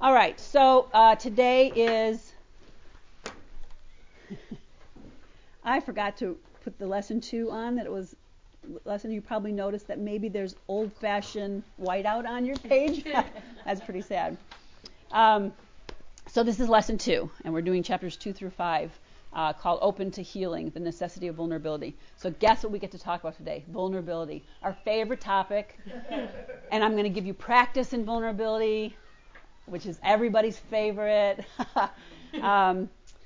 All right, so today is, I forgot to put the lesson 2 on, that it was lesson. You probably noticed that maybe there's old-fashioned whiteout on your page. That's pretty sad. So this is lesson 2, and we're doing chapters 2 through 5, called Open to Healing, the Necessity of Vulnerability. So guess what we get to talk about today? Vulnerability, our favorite topic. And I'm going to give you practice in vulnerability, which is everybody's favorite. I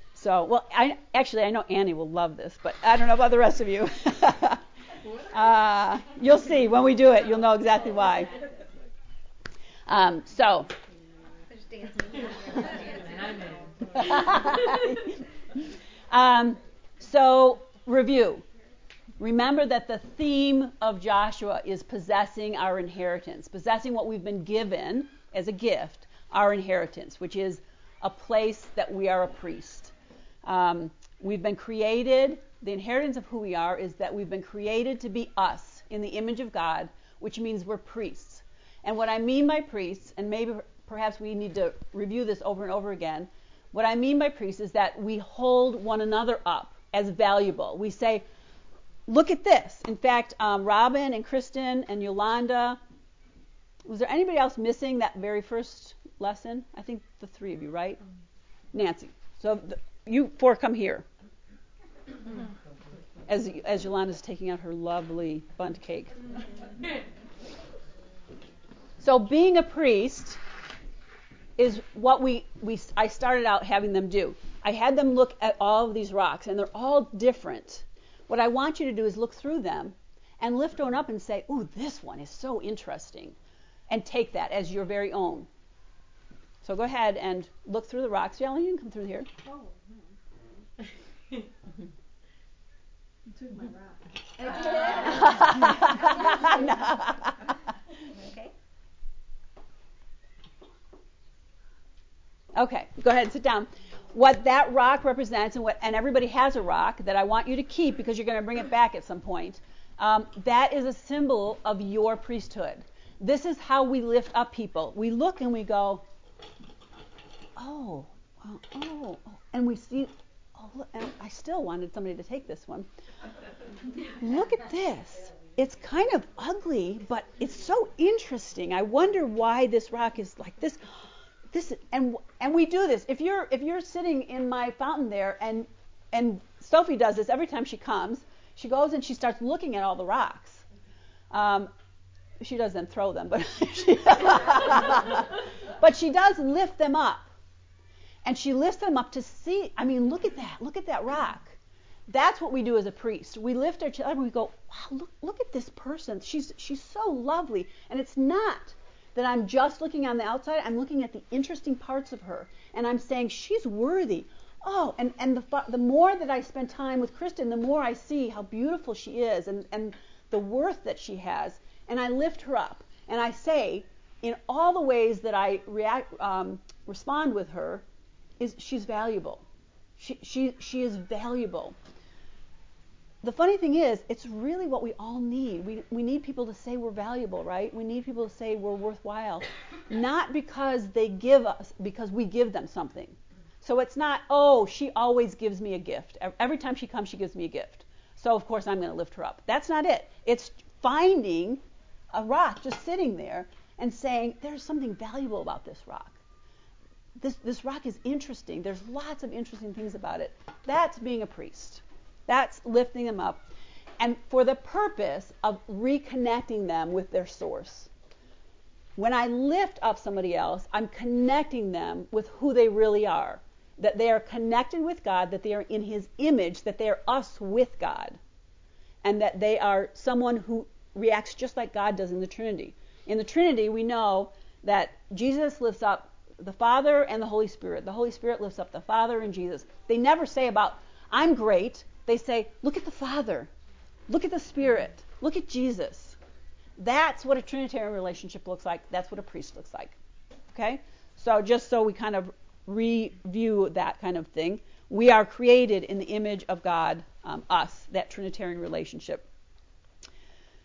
know Annie will love this, but I don't know about the rest of you. You'll see when we do it. You'll know exactly why. So review. Remember that the theme of Joshua is possessing our inheritance, possessing what we've been given as a gift, our inheritance, which is a place that we are a priest. We've been created, the inheritance of who we are is that we've been created to be us in the image of God, which means we're priests. And what I mean by priests, and maybe perhaps we need to review this over and over again, what I mean by priests is that we hold one another up as valuable. We say, look at this. In fact, Robin and Kristen and Yolanda, was there anybody else missing that very first lesson? I think the 3 of you, right? Nancy. So you 4 come here. As Yolanda's taking out her lovely bundt cake. So being a priest is what I started out having them do. I had them look at all of these rocks, and they're all different. What I want you to do is look through them and lift one up and say, ooh, this one is so interesting, and take that as your very own. So go ahead and look through the rocks. Yellen, you can come through here. Oh, no. You took my rock. Okay. Okay, go ahead and sit down. What that rock represents, and everybody has a rock that I want you to keep because you're going to bring it back at some point, that is a symbol of your priesthood. This is how we lift up people. We look and we go, oh, and we see, look, and I still wanted somebody to take this one. Look at this. It's kind of ugly, but it's so interesting. I wonder why this rock is like this. And we do this. If you're sitting in my fountain there, and Sophie does this every time she comes, she goes and she starts looking at all the rocks. She doesn't throw them, but but she does lift them up. And she lifts them up to see. I mean, look at that. Look at that rock. That's what we do as a priest. We lift our children. We go, wow, look at this person. She's so lovely. And it's not that I'm just looking on the outside. I'm looking at the interesting parts of her. And I'm saying, she's worthy. Oh, and the more that I spend time with Kristen, the more I see how beautiful she is and the worth that she has. And I lift her up. And I say, in all the ways that I respond with her, she's valuable. She is valuable. The funny thing is, it's really what we all need. We need people to say we're valuable, right? We need people to say we're worthwhile. Not because they give us, because we give them something. So it's not, oh, she always gives me a gift. Every time she comes, she gives me a gift. So, of course, I'm going to lift her up. That's not it. It's finding a rock just sitting there and saying, there's something valuable about this rock. This rock is interesting. There's lots of interesting things about it. That's being a priest. That's lifting them up. And for the purpose of reconnecting them with their source. When I lift up somebody else, I'm connecting them with who they really are. That they are connected with God, that they are in His image, that they are us with God. And that they are someone who reacts just like God does in the Trinity. In the Trinity, we know that Jesus lifts up the Father and the Holy Spirit. The Holy Spirit lifts up the Father and Jesus. They never say about, I'm great. They say, look at the Father. Look at the Spirit. Look at Jesus. That's what a Trinitarian relationship looks like. That's what a priest looks like. Okay? So just so we kind of review that kind of thing, we are created in the image of God, us, that Trinitarian relationship.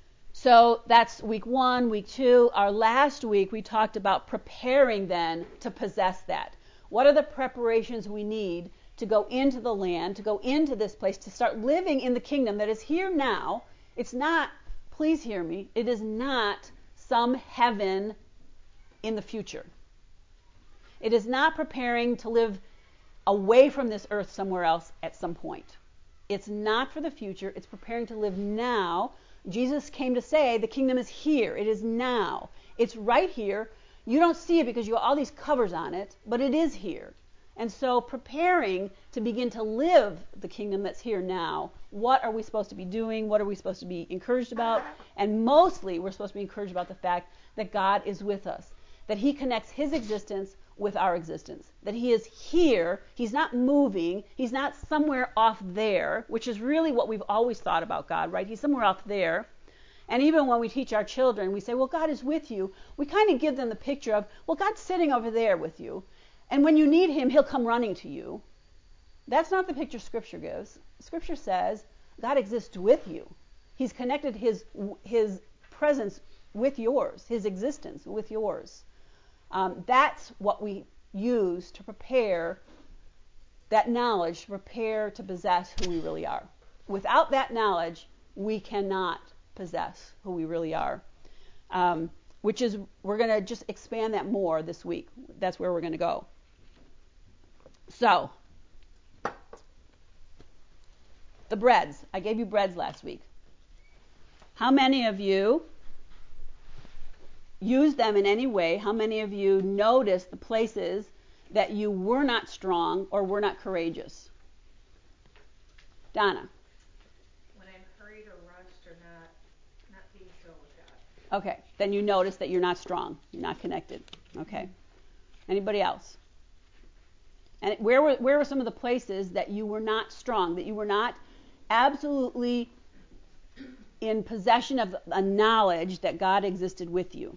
So that's week 1, week 2. Our last week we talked about preparing then to possess that. What are the preparations we need to go into the land, to go into this place, to start living in the kingdom that is here now? It's not, please hear me, it is not some heaven in the future. It is not preparing to live away from this earth somewhere else at some point. It's not for the future. It's preparing to live now. Jesus came to say the kingdom is here. It is now. It's right here. You don't see it because you have all these covers on it, but it is here. And so preparing to begin to live the kingdom that's here now, what are we supposed to be doing? What are we supposed to be encouraged about? And mostly we're supposed to be encouraged about the fact that God is with us, that he connects his existence with our existence, that he is here. He's not moving. He's not somewhere off there, which is really what we've always thought about God, right? He's somewhere off there. And even when we teach our children, we say, well, God is with you. We kind of give them the picture of, well, God's sitting over there with you. And when you need him, he'll come running to you. That's not the picture Scripture gives. Scripture says God exists with you. He's connected his presence with yours, his existence with yours. That's what we use to prepare that knowledge, to prepare to possess who we really are. Without that knowledge, we cannot possess who we really are. Which is, we're going to just expand that more this week. That's where we're going to go. So, the breads. I gave you breads last week. How many of you use them in any way? How many of you noticed the places that you were not strong or were not courageous? Donna. When I'm hurried or rushed or not being still with God. Okay, then you notice that you're not strong. You're not connected. Okay. Anybody else? And where were some of the places that you were not strong, that you were not absolutely in possession of a knowledge that God existed with you?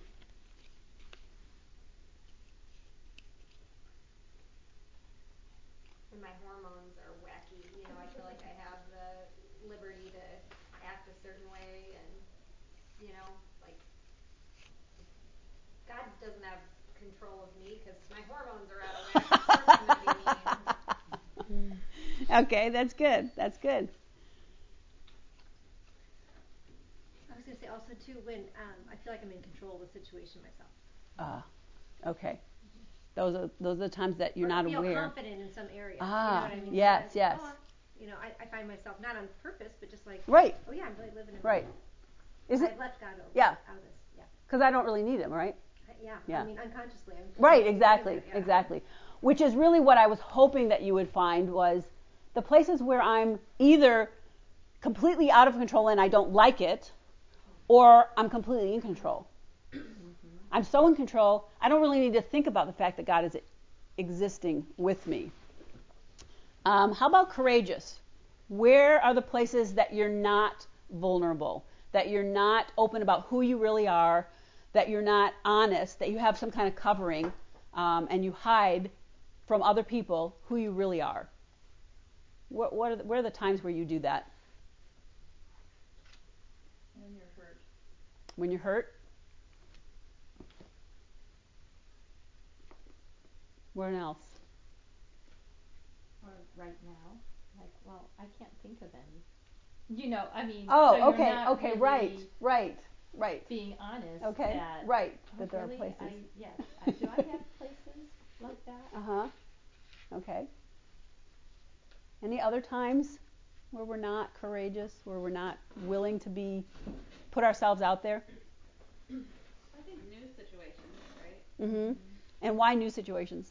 When my hormones are wacky, I feel like I have the liberty to act a certain way, and like God doesn't have control of me because my hormones are out of whack. Of course I'm gonna be mean. Okay, that's good. That's good. I was going to say also too when I feel like I'm in control of the situation myself. Okay. Those are the times that you're or not feel aware. Confident in some areas. Ah, you know what I mean? yes, Because, yes. I find myself not on purpose, but just like, Right. oh yeah, I'm really living in Right. Is it? I've left God out, Yeah. out of this. Yeah. Because I don't really need him, right? Yeah. I mean, unconsciously. Right. Exactly. Yeah. Exactly. Which is really what I was hoping that you would find was the places where I'm either completely out of control and I don't like it, or I'm completely in control. I'm so in control, I don't really need to think about the fact that God is existing with me. How about courageous? Where are the places that you're not vulnerable, that you're not open about who you really are, that you're not honest, that you have some kind of covering, and you hide from other people who you really are? Where are the times where you do that? When you're hurt. When you're hurt? Where else? Or right now, like, well, I can't think of any. I mean, Oh, so you're okay, not okay, really right. being honest. Okay, that, right. Oh, That there really? are places. Do I have places like that? Uh-huh. Okay. Any other times where we're not courageous, where we're not willing to put ourselves out there? I think new situations, right? Mm-hmm. And why new situations?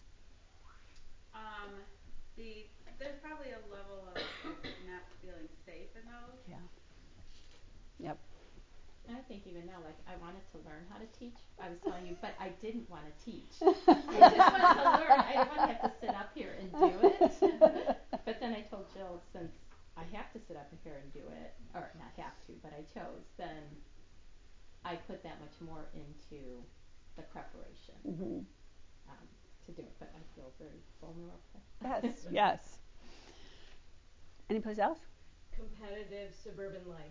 There's probably a level of not feeling safe in those. Yeah. Yep. I think even now, like, I wanted to learn how to teach. I was telling you, but I didn't want to teach. I just wanted to learn. I didn't want to have to sit up here and do it. But then I told Jill, since I have to sit up here and do it, or not have to, but I chose, then I put that much more into the preparation to do it. But I feel very vulnerable. Yes. Any place else? Competitive suburban life.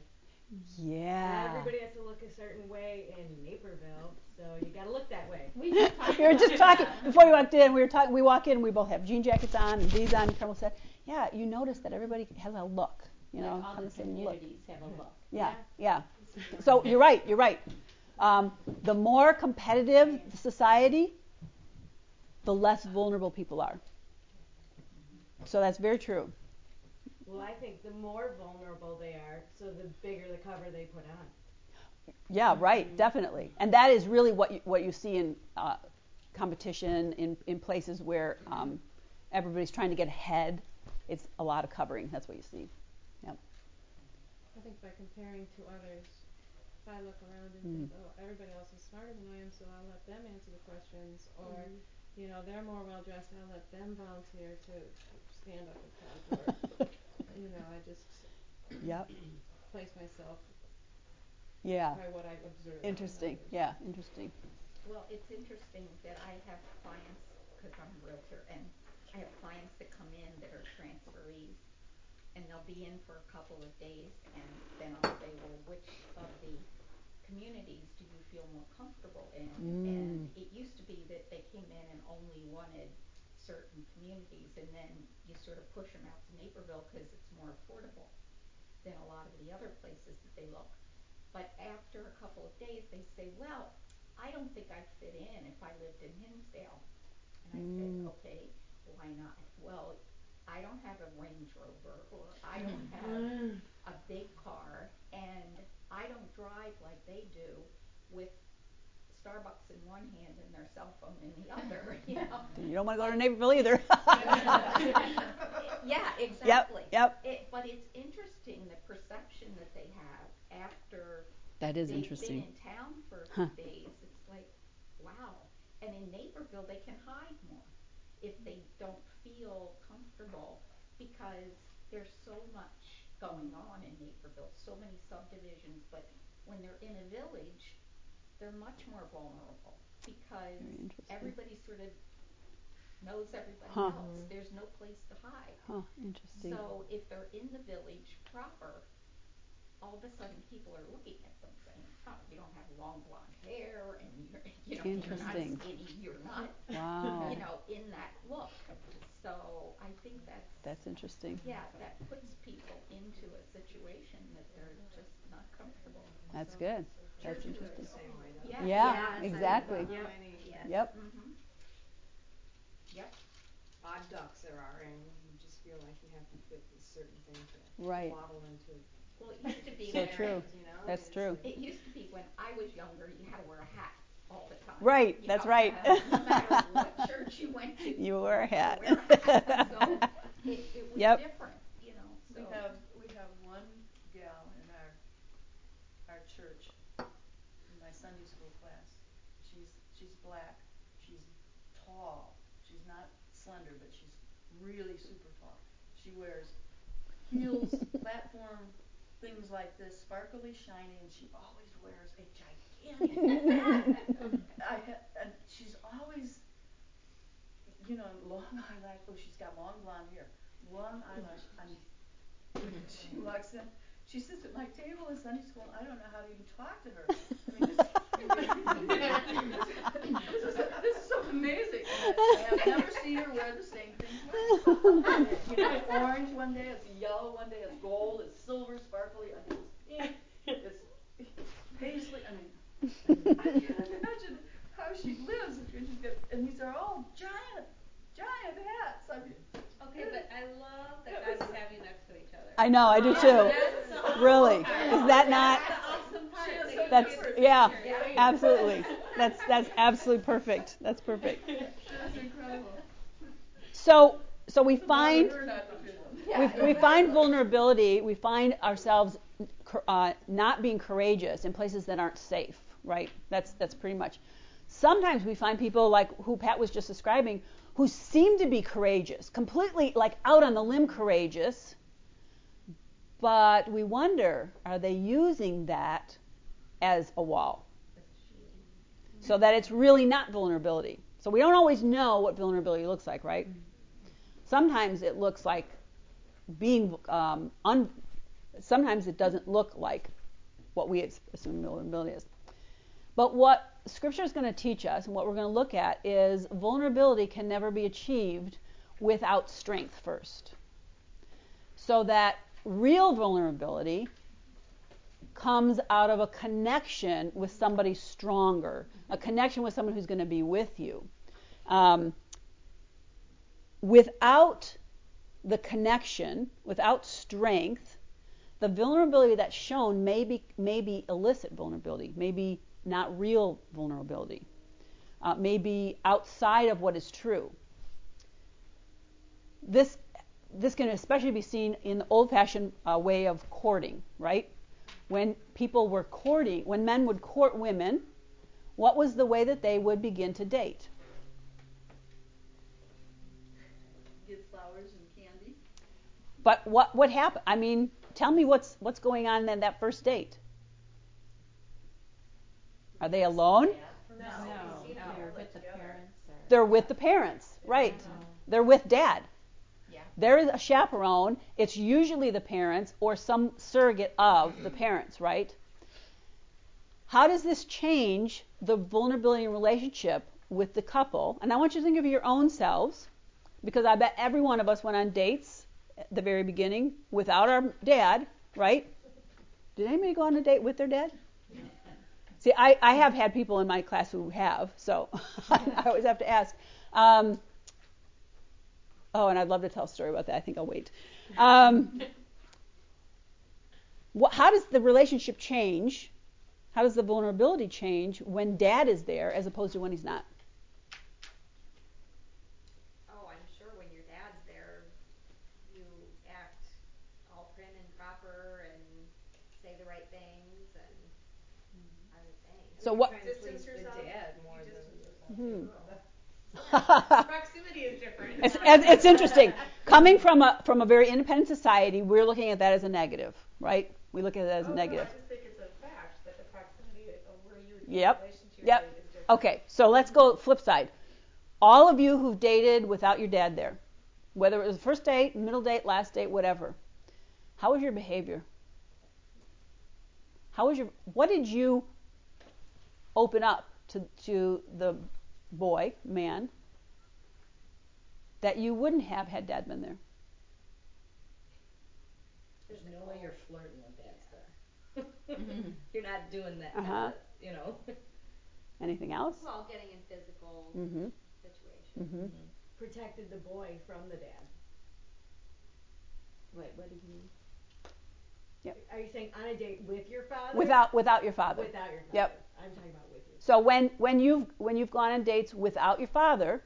Yeah. Everybody has to look a certain way in Naperville, so you got to look that way. We just talked We were just about talking that. before you walked in. We were talking. We walk in. We both have jean jackets on and these on. And Carmel said, "Yeah, you notice that everybody has a look. You know, Like all kind the of same look. communities have a look. Yeah. So you're right. You're right. The more competitive the society, the less vulnerable people are. So that's very true. Well, I think the more vulnerable they are, so the bigger the cover they put on. Yeah, right. Definitely. And that is really what you see in competition in places where everybody's trying to get ahead. It's a lot of covering. That's what you see. Yep. I think by comparing to others, if I look around and think, oh, everybody else is smarter than I am, so I'll let them answer the questions, or, you know, they're more well dressed, I'll let them volunteer to stand up and contour. You know, I just Yep. place myself Yeah. by what I've observed. Interesting. Yeah. Interesting. Well, it's interesting that I have clients, because I'm a realtor, and I have clients that come in that are transferees, and they'll be in for a couple of days, and then I'll say, well, which of the communities do you feel more comfortable in? And it used to be that they came in and only wanted certain communities, and then you sort of push them out to Naperville because it's more affordable than a lot of the other places that they look. But after a couple of days, they say, well, I don't think I'd fit in if I lived in Hinsdale. And I said, okay, why not? Well, I don't have a Range Rover, or I don't have a big car, and I don't drive like they do with Starbucks in one hand and their cell phone in the other, you know. You don't want to go to Naperville either. Yeah, exactly. Yep. But it's interesting the perception that they have after That is they've interesting. been in town for a few days. It's like, wow. And in Naperville, they can hide more if they don't feel comfortable, because there's so much going on in Naperville, so many subdivisions. But when they're in a village, they're much more vulnerable because everybody sort of knows everybody else. There's no place to hide. Interesting. So if they're in the village proper, all of a sudden people are looking at them saying, oh, you don't have long blonde hair, and you're not skinny, you're not, you know, in that look. So I think that's interesting. Yeah, that puts people into a situation that they're just not comfortable. That's good. That's Churches interesting. are the same way, though. Yeah, exactly. Yep. Yep. Odd ducks there are, and you just feel like you have to fit this certain thing to bottle into. Well, it used to be So true. You know, That's true. It used to be when I was younger, you had to wear a hat all the time. Right. That's right. No matter what church you went to, you wear a hat. So it was different, you know. So. We have one gal in our church, in my Sunday school class. She's black. She's tall. She's not slender, but she's really super tall. She wears heels, platform things like this, sparkly, shiny, and she always wears a gigantic hat. And she's always, you know, long eyelash. Oh, she's got long blonde hair, long eyelash. And when she walks in, she sits at my table in Sunday school, and I don't know how to even talk to her. I mean, this is so amazing. I have never seen her wear the same thing twice. You know, it's orange one day, it's yellow one day, it's gold, it's silver, sparkly, I mean, it's pink, it's paisley. I mean, I can't imagine how she lives. And these are all giant hats. I mean, Okay, but I love that God would have you next to each other. I know, I do too. Really. Is that not? That's the awesome part. That's absolutely. That's absolutely perfect. That's perfect. that's incredible. So we find we find vulnerability. We find ourselves not being courageous in places that aren't safe. Right. That's pretty much. Sometimes we find people like who Pat was just describing, who seem to be courageous, completely like out on the limb courageous, but we wonder, are they using that as a wall? So that it's really not vulnerability. So we don't always know what vulnerability looks like, right? Sometimes it looks like being, sometimes it doesn't look like what we assume vulnerability is. But what Scripture is going to teach us, and what we're going to look at, is vulnerability can never be achieved without strength first. So that real vulnerability comes out of a connection with somebody stronger, a connection with someone who's going to be with you. Without the connection, without strength, the vulnerability that's shown may be illicit vulnerability, maybe not real vulnerability, may be outside of what is true. This can especially be seen in the old-fashioned way of courting, right? When people were courting, when men would court women, what was the way that they would begin to date? Give flowers and candy. But what happened? I mean, tell me what's going on in that first date. Are they alone? No, they're with the parents. They're with the parents, right? They're with dad. Yeah. There is a chaperone. It's usually the parents or some surrogate of the parents, right? How does this change the vulnerability in relationship with the couple? And I want you to think of your own selves, because I bet every one of us went on dates at the very beginning without our dad, right? Did anybody go on a date with their dad? See, I have had people in my class who have, so I always have to ask. And I'd love to tell a story about that. I think I'll wait. How does the relationship change? How does the vulnerability change when dad is there as opposed to when he's not? Oh, I'm sure when your dad's there, you act all prim and proper and say the right things, and I would think. So what? Distance yourself. The dad more than Proximity is different. It's interesting. Coming from a very independent society, we're looking at that as a negative, right? We look at it as a negative. No, I just think it's a fact that the proximity of where you would be Yep. in relation to your Yep. date is different. Okay, so let's go flip side. All of you who've dated without your dad there, whether it was first date, middle date, last date, whatever, how was your behavior? What did you open up to the boy, man, that you wouldn't have had dad been there? There's no way you're flirting with dad's there. You're not doing that kind Uh-huh. of, Anything else? Well, getting in physical Mm-hmm. situations. Mm-hmm. protected the boy from the dad. Wait, what do you mean? Are you saying on a date with your father? Without your father. Without your father. Yep. I'm talking about with your So when you've gone on dates without your father,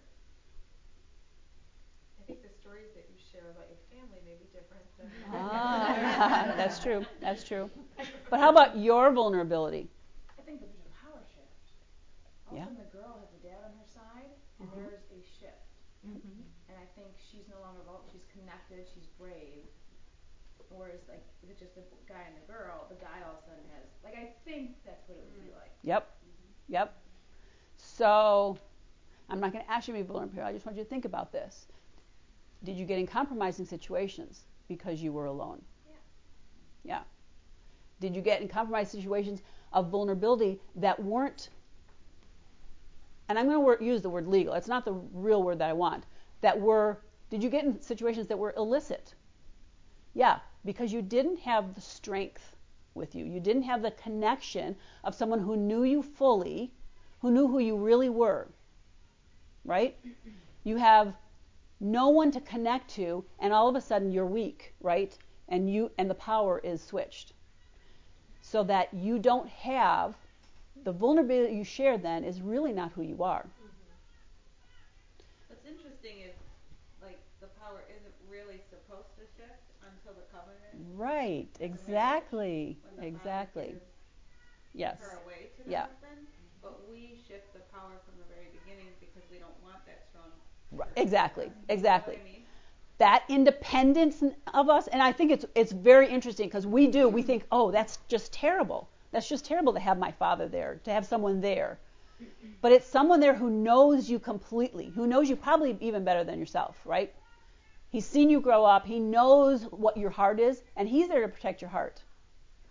I think the stories that you share about your family may be different than that's true. That's true. But how about your vulnerability? I think that there's a power shift. All Yeah. of a sudden the girl has the dad on her side, and there's a shift. Mm-hmm. And I think she's no longer vulnerable. She's connected. She's brave. Whereas, like, if it's just a guy and the girl, the guy all of a sudden has, like, I think that's what it would be like. Yep. So I'm not going to ask you to be vulnerable here. I just want you to think about this. Did you get in compromising situations because you were alone? Yeah. Did you get in compromising situations of vulnerability that weren't, and I'm going to use the word legal. It's not the real word that I want. Did you get in situations that were illicit? Yeah, because you didn't have the strength with you. You didn't have the connection of someone who knew you fully, who knew who you really were. Right? You have no one to connect to, and all of a sudden you're weak, right? And the power is switched. So that you don't have the vulnerability you share then is really not who you are. What's interesting is, like, the power isn't really supposed to shift until the covenant. Right, exactly. When the Exactly. father gives Yes. her away to the Yeah. husband, but we shift the power from the very beginning because we don't want that strong. Right. person. Exactly. You know Exactly. what I mean? That independence of us, and I think it's very interesting because we think, oh, that's just terrible. That's just terrible to have my father there, to have someone there. But it's someone there who knows you completely, who knows you probably even better than yourself, right? He's seen you grow up. He knows what your heart is, and he's there to protect your heart.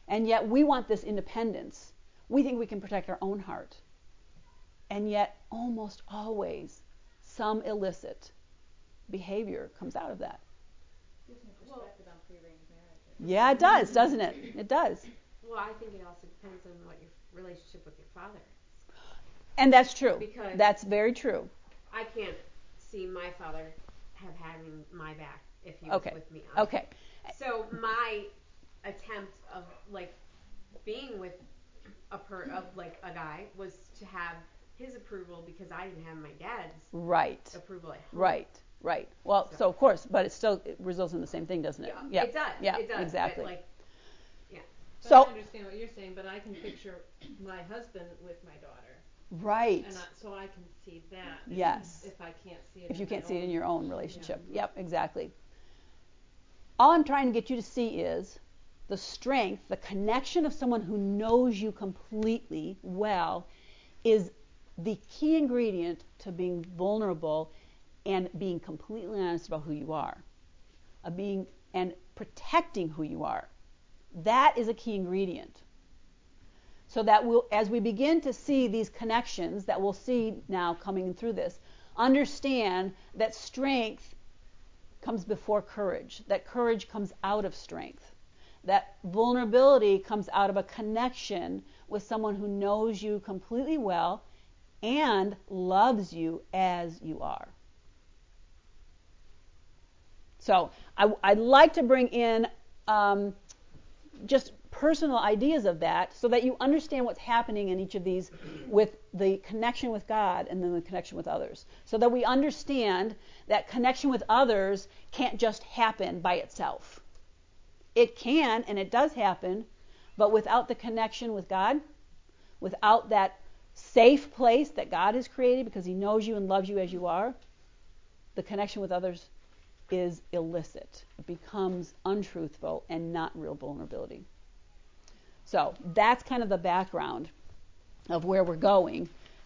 And yet we want this independence. We think we can protect our own heart. And yet almost always some illicit behavior comes out of that. Gives me perspective on pre-arranged marriages. Yeah, it does, doesn't it? It does. Well, I think it also depends on what your relationship with your father is. And that's true. Because that's very true. I can't see my father have had my back if he was with me. Okay. So my attempt of like being with a guy was to have his approval because I didn't have my dad's approval at home. Right. Well, so of course, but it results in the same thing, doesn't it? Yeah, it does. Yeah, it does. exactly. But But so I understand what you're saying, but I can picture my husband with my daughter. Right. And so I can see that. Yes. If I can't see it. If you can't see it in own. your own relationship. Yeah. Yep, exactly. All I'm trying to get you to see is the strength, the connection of someone who knows you completely well is the key ingredient to being vulnerable and being completely honest about who you are. And protecting who you are. That is a key ingredient. So that as we begin to see these connections that we'll see now coming through this, understand that strength comes before courage, that courage comes out of strength, that vulnerability comes out of a connection with someone who knows you completely well and loves you as you are. So I'd like to bring in just personal ideas of that so that you understand what's happening in each of these with the connection with God and then the connection with others. So that we understand that connection with others can't just happen by itself. It can and it does happen, but without the connection with God, without that safe place that God has created because He knows you and loves you as you are, the connection with others is illicit. It becomes untruthful and not real vulnerability. So that's kind of the background of where we're going.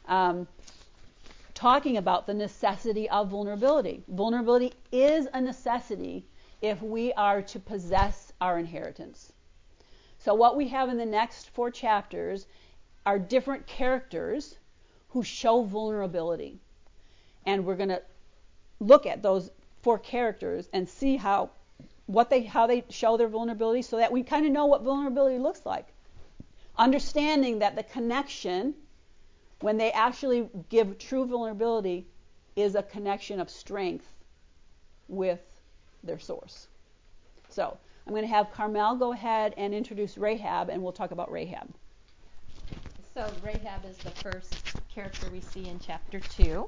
Talking about the necessity of vulnerability. Vulnerability is a necessity if we are to possess our inheritance. So what we have in the next 4 chapters are different characters who show vulnerability. And we're going to look at those 4 characters and see how they show their vulnerability so that we kind of know what vulnerability looks like. Understanding that the connection, when they actually give true vulnerability, is a connection of strength with their source. So I'm going to have Carmel go ahead and introduce Rahab, and we'll talk about Rahab. So Rahab is the first character we see in chapter 2.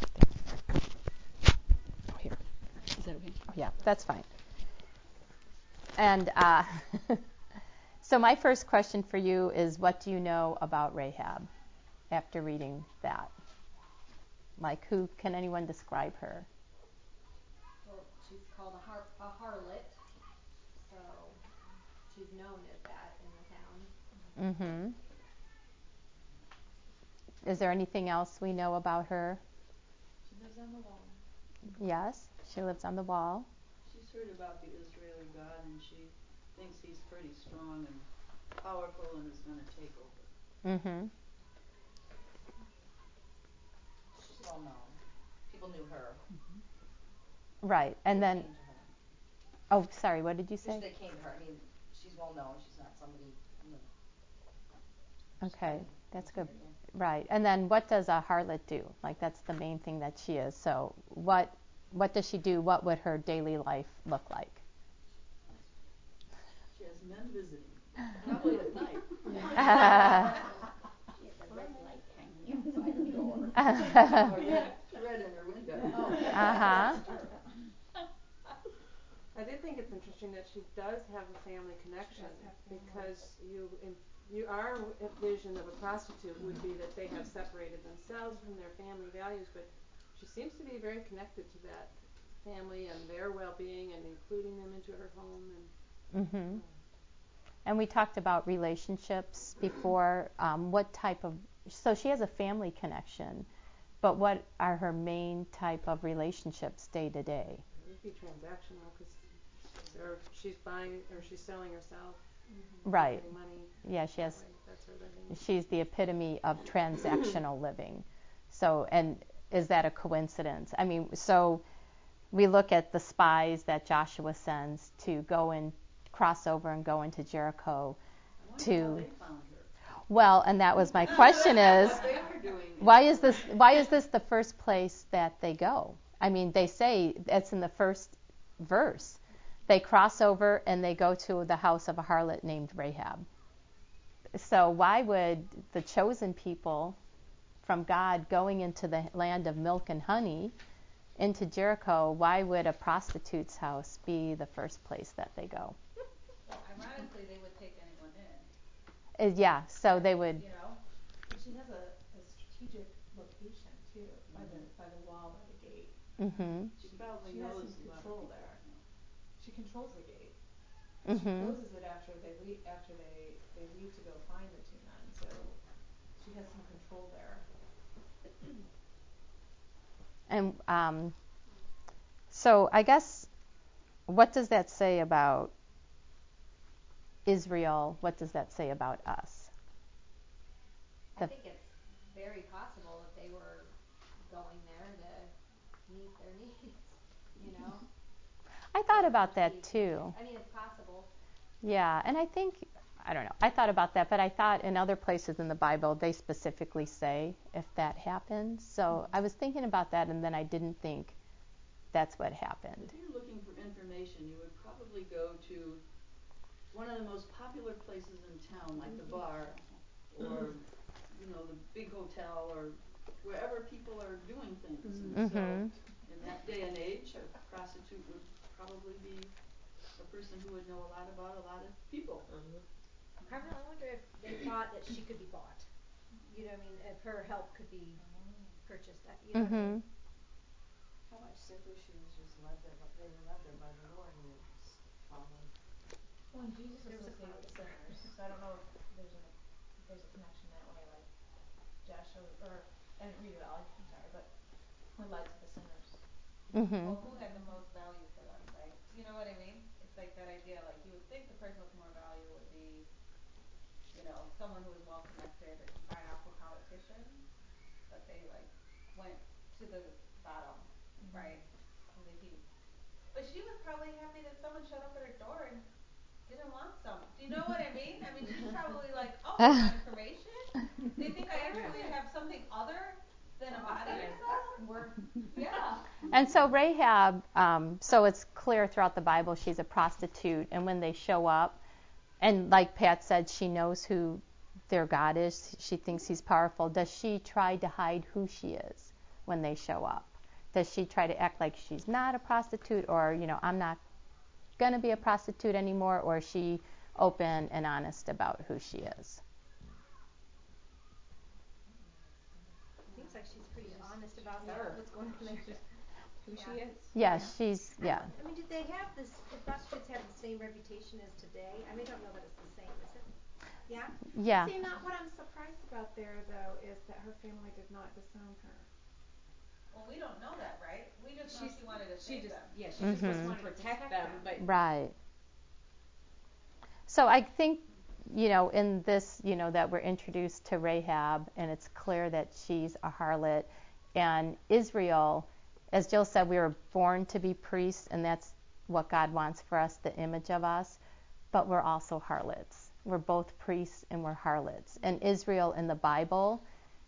Here. Is that okay? Yeah, that's fine. And so my first question for you is, what do you know about Rahab after reading that? Like, can anyone describe her? Well, she's called a harlot, so she's known as that in the town. Mm-hmm. Is there anything else we know about her? She lives on the wall. Yes, she lives on the wall. She's heard about the Israeli God, and she thinks he's pretty strong and powerful and is going to take over. Mm-hmm. She's well known. People knew her. Right, and then... Came to her. Oh, sorry, what did you say? They came to her. I mean, she's well known. She's not somebody, Okay, that's good. Right, and then what does a harlot do? Like, that's the main thing that she is. So what does she do? What would her daily life look like? She has men visiting, probably at night. She has a red light hanging outside the door. Red in her window. Uh-huh. I did think it's interesting that she does have a family connection, because our vision of a prostitute would be that they have separated themselves from their family values, but she seems to be very connected to that family and their well-being and including them into her home. Mm-hmm. And we talked about relationships before. So she has a family connection, but what are her main type of relationships day to day? It would be transactional, because she's buying or she's selling herself. Right. Making money. Yeah, she has. That's her living. She's the epitome of transactional living. So, and is that a coincidence? I mean, so we look at the spies that Joshua sends to go and cross over and go into Jericho. I wonder how they found her. Well, and that was my question is, What they were doing. why is this the first place that they go? I mean, they say it's in the first verse. They cross over and they go to the house of a harlot named Rahab. So why would the chosen people from God going into the land of milk and honey, into Jericho, why would a prostitute's house be the first place that they go? Well, ironically, they would take anyone in. Yeah, so they would. You know? But she has a strategic location too, by the wall, by the gate. Mhm. She probably she has knows some a lot of control people. there. She controls the gate. Mhm. She closes it after they leave. After they leave to go find the two men. So she has some control there. And so I guess, what does that say about Israel? What does that say about us? I think it's very possible that they were going there to meet their needs, you know? I thought about that too. I mean, it's possible. Yeah, and I think, I don't know, I thought about that, but I thought in other places in the Bible they specifically say if that happens. So I was thinking about that, and then I didn't think that's what happened. If you're looking for information, you would probably go to one of the most popular places in town, like the bar, or the big hotel, or wherever people are doing things. And so, in that day and age, a prostitute would probably be a person who would know a lot about a lot of people. I wonder if they thought that she could be bought. You know what I mean? If her help could be purchased. You know what I mean? How much simply she was just led there, but they were led there by the Lord, and they just followed. Well, and Jesus associated with sinners, so I don't know if there's a connection that way, like Joshua, I didn't read it all. I'm sorry, but we led to the sinners. Well, who had the most value for them, right? You know what I mean? It's like that idea, like you would think the person with more value would be, someone who was well connected or could buy off a politician, but they went to the bottom, right? Of the heap. But she was probably happy that someone showed up at her door and didn't want some. Do you know what I mean? I mean, she's probably like, oh, I got information? They think I actually have something other than a body to sell? Yeah. And so Rahab, so it's clear throughout the Bible she's a prostitute, and when they show up, and like Pat said, she knows who their God is. She thinks he's powerful. Does she try to hide who she is when they show up? Does she try to act like she's not a prostitute, or, I'm not going to be a prostitute anymore, or is she open and honest about who she is? Seems like she's pretty honest about what's going on there. Who she is. Yeah, she's, yeah. I mean, did they have the prostitutes have the same reputation as today? I mean, I don't know that it's the same, is it? Yeah? Yeah. See, not what I'm surprised about there, though, is that her family did not disown her. Well, we don't know that, right? We just know she wanted to save them. Yeah, she just wanted to protect them, but right. So I think, in this, that we're introduced to Rahab, and it's clear that she's a harlot, and Israel, as Jill said, we were born to be priests, and that's what God wants for us, the image of us, but we're also harlots. We're both priests and we're harlots. And Israel in the Bible,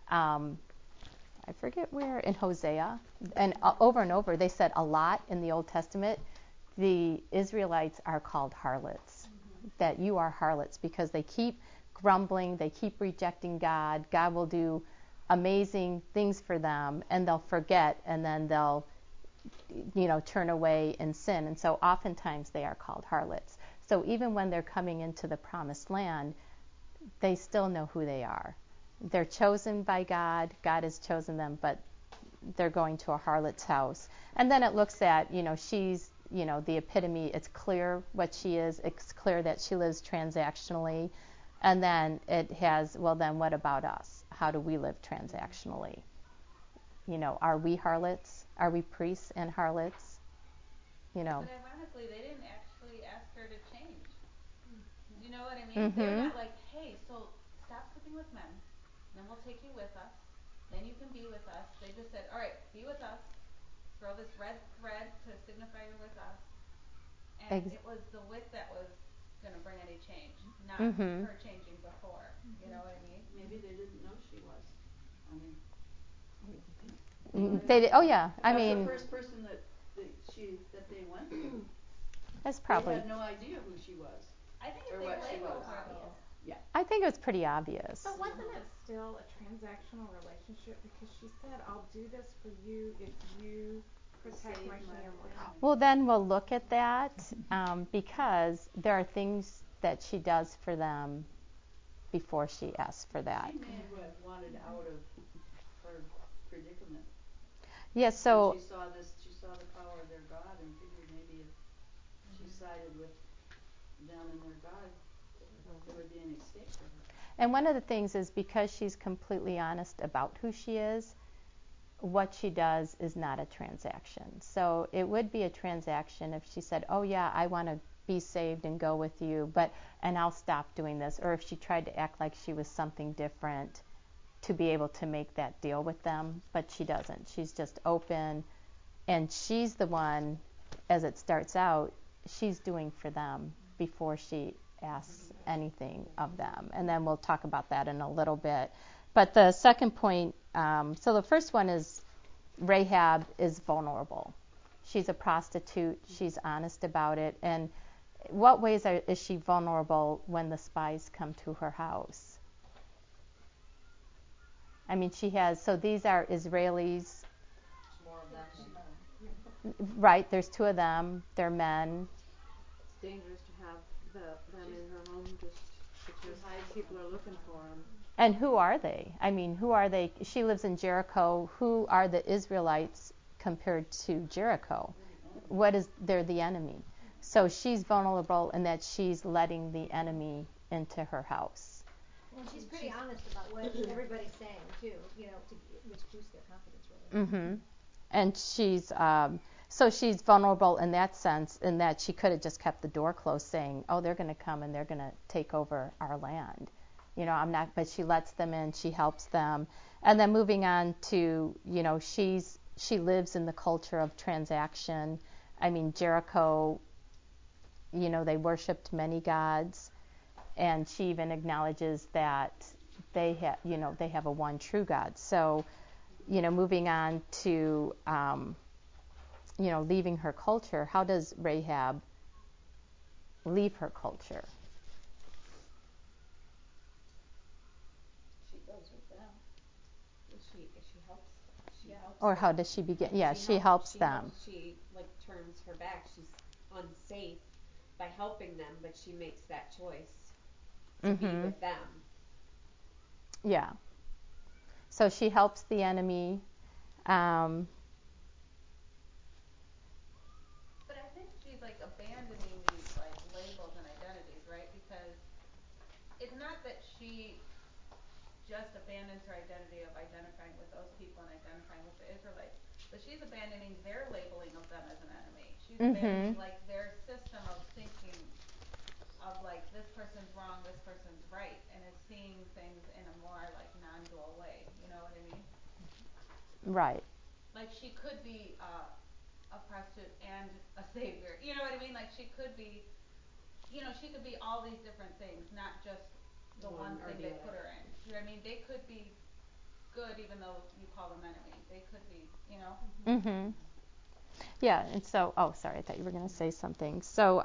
I forget where, in Hosea, and over, they said a lot in the Old Testament, the Israelites are called harlots, that you are harlots, because they keep grumbling, they keep rejecting God. God will do amazing things for them, and they'll forget, and then they'll, turn away and sin. And so oftentimes they are called harlots. So even when they're coming into the promised land, they still know who they are. They're chosen by God. God has chosen them, but they're going to a harlot's house. And then it looks at, she's, the epitome. It's clear what she is. It's clear that she lives transactionally. And then it has, well, then what about us? How do we live transactionally? Are we harlots? Are we priests and harlots? But ironically, they didn't actually ask her to change. You know what I mean? Mm-hmm. They're not like, hey, so stop sleeping with men, then we'll take you with us, then you can be with us. They just said, all right, be with us. Throw this red thread to signify you're with us. And it was the with that was going to bring any change, not her changing before. You know what I mean? Maybe they didn't know she was. I mean, They did, oh yeah, I that's mean. the first person that they went to. That's probably. They had no idea who she was. I think or if what they she was. labeled her though. Yeah. I think it was pretty obvious. But wasn't it still a transactional relationship? Because she said, I'll do this for you if you protect my family. Well, then we'll look at that because there are things that she does for them before she asks for that. She may have wanted out of her predicament. Yeah, so. When she saw the power of their God and figured maybe if she sided with them and their God, there would be an escape for her. And one of the things is because she's completely honest about who she is, what she does is not a transaction. So it would be a transaction if she said, oh yeah, I want to be saved and go with you, and I'll stop doing this. Or if she tried to act like she was something different to be able to make that deal with them, but she doesn't. She's just open, and she's the one, as it starts out, she's doing for them before she asks anything of them. And then we'll talk about that in a little bit. But the second point, so the first one is Rahab is vulnerable. She's a prostitute. She's honest about it. And what ways is she vulnerable when the spies come to her house? I mean, so these are Israelis. More of them. Right, there's two of them. They're men. It's dangerous to have them in her home just because people are looking for them. And who are they? I mean, who are they? She lives in Jericho. Who are the Israelites compared to Jericho? They're the enemy. So she's vulnerable in that she's letting the enemy into her house. Well, she's pretty honest about what everybody's saying too, which boosts their confidence really. Mm-hmm. And she's vulnerable in that sense, in that she could have just kept the door closed saying, oh, they're going to come and they're going to take over our land. I'm not, but she lets them in, she helps them. And then moving on to, she lives in the culture of transaction. I mean, Jericho, they worshipped many gods, and she even acknowledges that they have a one true God. So, moving on to, leaving her culture, how does Rahab leave her culture? She goes with them. She helps. She helps. Or how does she begin? Yeah, she helps them. She turns her back. She's unsafe by helping them, but she makes that choice to be with them. Yeah. So she helps the enemy. But I think she's abandoning these labels and identities, right? Because it's not that she just abandons her identity of identifying with those people and identifying with the Israelites, but she's abandoning their labeling of them as an enemy. She's abandoning their system of thinking of this person's wrong, this person's right, and is seeing things in a more non-dual way. You know what I mean? Right. She could be a prostitute and a savior. You know what I mean? She could be, she could be all these different things, not just the one thing they put her in. You know what I mean? They could be good even though you call them enemy. They could be, Mm-hmm. Yeah, and so, sorry, I thought you were going to say something. So,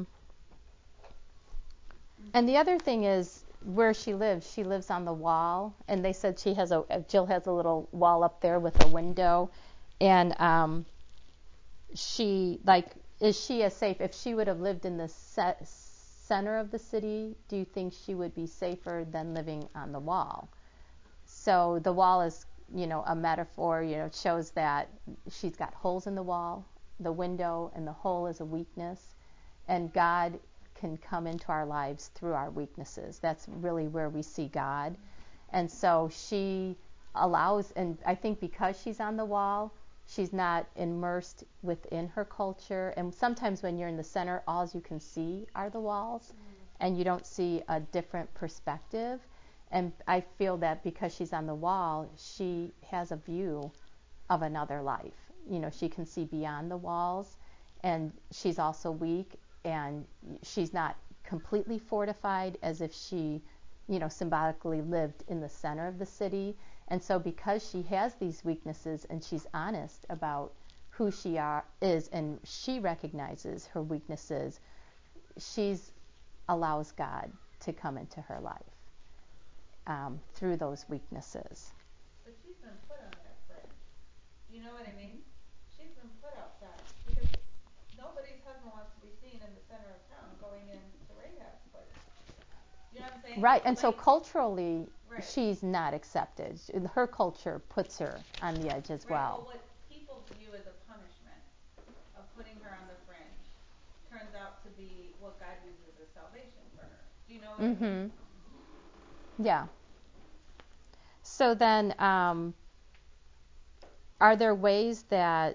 and the other thing is where she lives on the wall, and they said Jill has a little wall up there with a window, and is she as safe? If she would have lived in the center of the city, do you think she would be safer than living on the wall? So the wall is, a metaphor, it shows that she's got holes in the wall, the window, and the hole is a weakness, and God can come into our lives through our weaknesses. That's really where we see God. And so she allows, and I think because she's on the wall, she's not immersed within her culture. And sometimes when you're in the center, all you can see are the walls. and you don't see a different perspective. And I feel that because she's on the wall, she has a view of another life. She can see beyond the walls, and she's also weak, and she's not completely fortified as if she, symbolically lived in the center of the city. And so because she has these weaknesses and she's honest about who she is, and she recognizes her weaknesses, she's allows God to come into her life through those weaknesses. But she's been put on that fringe. Do you know what I mean? She's been put outside because nobody's husband wants to be seen in the center of town going into Rahab's place. You know what I'm saying? Right, and so culturally, right. She's not accepted. Her culture puts her on the edge as well. Well, what people view as a punishment of putting her on the fringe turns out to be what God uses as salvation for her. Do you know what I mean? Yeah. So then, are there ways that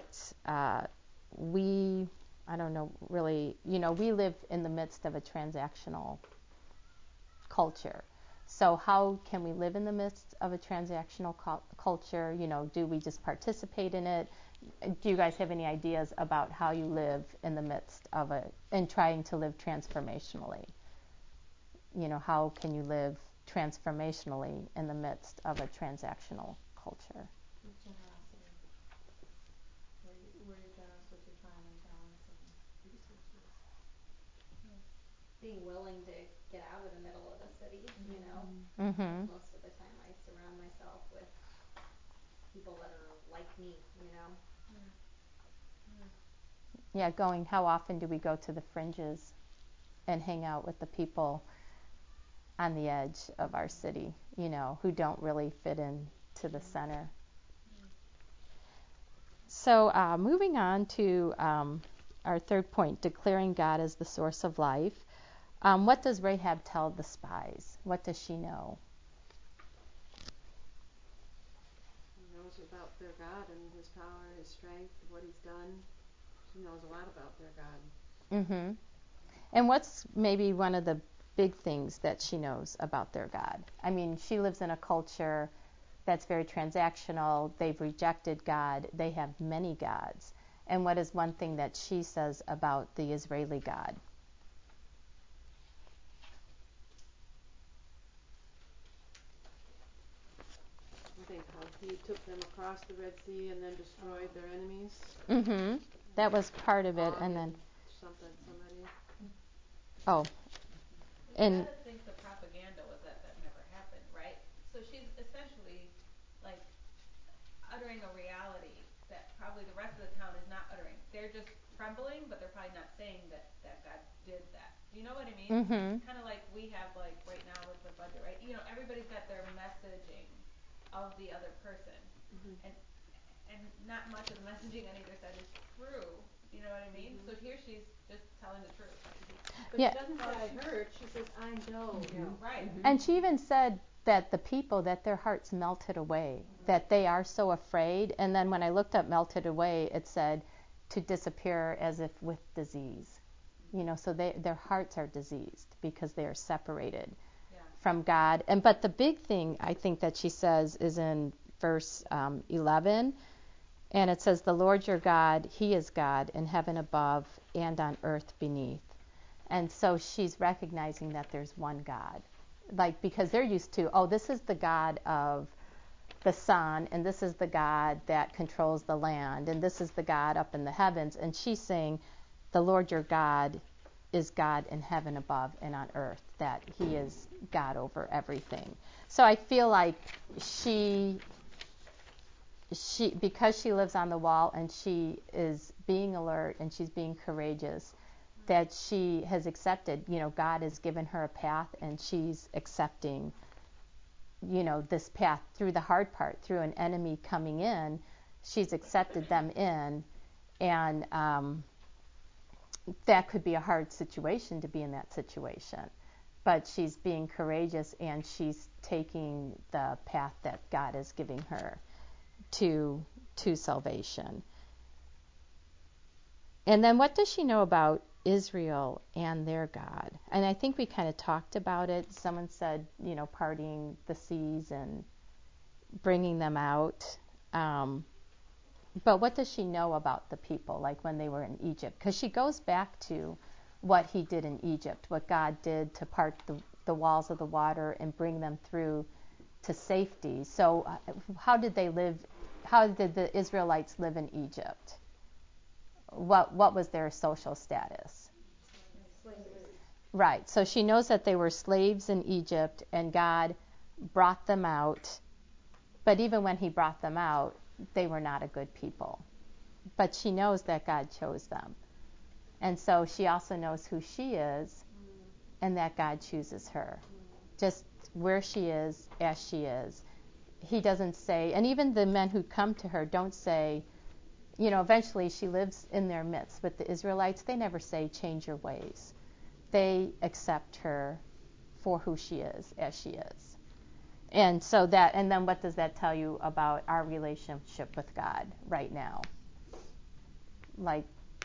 we, I don't know, really, we live in the midst of a transactional culture. So how can we live in the midst of a transactional culture? Do we just participate in it? Do you guys have any ideas about how you live in the midst of and trying to live transformationally? How can you live transformationally in the midst of a transactional culture? With generosity. Where you're generous with your time and talents and resources. Being willing to get out of the middle of the city, Mm-hmm. Most of the time I surround myself with people that are like me, Yeah, how often do we go to the fringes and hang out with the people on the edge of our city, who don't really fit in to the center? So moving on to our third point, declaring God as the source of life. What does Rahab tell the spies? What does she know? She knows about their God and his power, his strength, what he's done. She knows a lot about their God. Mm-hmm. And what's maybe one of the big things that she knows about their God? I mean, she lives in a culture that's very transactional. They've rejected God. They have many gods. And what is one thing that she says about the Israeli God? I think how he took them across the Red Sea and then destroyed their enemies. Mm-hmm. That was part of it, and then somebody. Oh. You gotta think the propaganda was that never happened, right? So she's essentially like uttering a reality that probably the rest of the town is not uttering. They're just trembling, but they're probably not saying that God did that. Do you know what I mean? Mm-hmm. Kind of like we have like right now with the budget, right? Everybody's got their messaging of the other person, and not much of the messaging on either side is true. You know what I mean? So here she's just telling the truth. But she doesn't say I heard. She says I know. Right. And she even said that the people, that their hearts melted away, that they are so afraid. And then when I looked up melted away, it said to disappear as if with disease. So their hearts are diseased because they are separated from God. But the big thing I think that she says is in verse 11, and it says, "The Lord your God, he is God in heaven above and on earth beneath." And so she's recognizing that there's one God. Because they're used to, this is the God of the sun, and this is the God that controls the land, and this is the God up in the heavens. And she's saying, the Lord your God is God in heaven above and on earth, that he is God over everything. So I feel like she because she lives on the wall and she is being alert and she's being courageous, that she has accepted, God has given her a path, and she's accepting, this path through the hard part, through an enemy coming in. She's accepted them in, and that could be a hard situation to be in that situation. But she's being courageous, and she's taking the path that God is giving her to salvation. And then what does she know about Israel and their God. And I think we kind of talked about it. Someone said, parting the seas and bringing them out. But what does she know about the people, like when they were in Egypt? Because she goes back to what he did in Egypt, what God did to part the walls of the water and bring them through to safety. So how did they live? How did the Israelites live in Egypt? What was their social status? Slaves. Right. So she knows that they were slaves in Egypt and God brought them out. But even when he brought them out, they were not a good people. But she knows that God chose them. And so she also knows who she is and that God chooses her. Just where she is, as she is. He doesn't say, and even the men who come to her don't say, eventually she lives in their midst. But the Israelites, they never say, change your ways. They accept her for who she is, as she is. And so and then what does that tell you about our relationship with God right now? Like,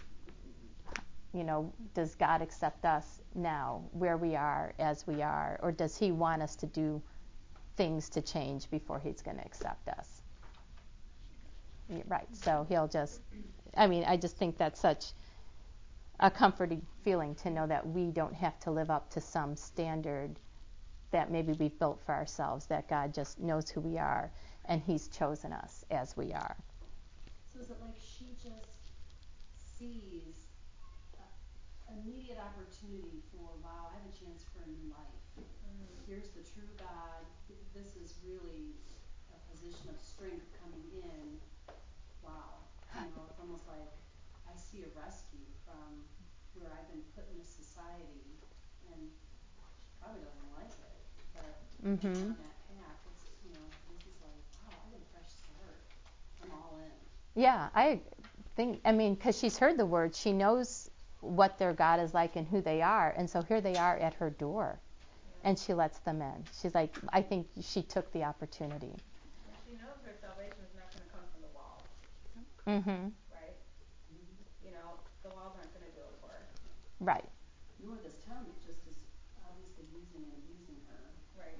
does God accept us now, where we are, as we are, or does he want us to do things to change before he's going to accept us? Right. So he'll I just think that's such a comforting feeling to know that we don't have to live up to some standard that maybe we've built for ourselves, that God just knows who we are and he's chosen us as we are. So is it like she just sees immediate opportunity for, wow, I have a chance for a new life. Here's the true God. This is really a position of strength coming in. Wow. It's almost like I see a rescue from where I've been put in a society, and she probably doesn't like it, but on that path, it's, this is like, wow, I get a fresh start. I'm all in. Yeah, I think, because she's heard the word, she knows what their God is like and who they are. And so here they are at her door, and she lets them in. She's like, I think she took the opportunity. And she knows her salvation is not going to come from the walls. Right? The walls aren't going to do it for her. Right. Nor this town that just is obviously using and abusing her. Right.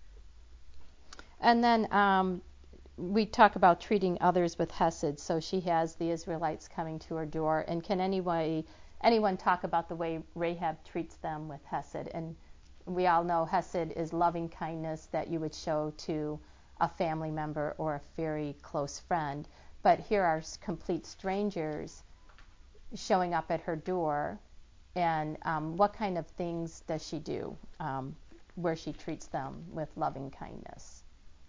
And then we talk about treating others with hesed. So she has the Israelites coming to her door. And can anyone talk about the way Rahab treats them with hesed? And we all know hesed is loving kindness that you would show to a family member or a very close friend. But here are complete strangers showing up at her door. And what kind of things does she do where she treats them with loving kindness?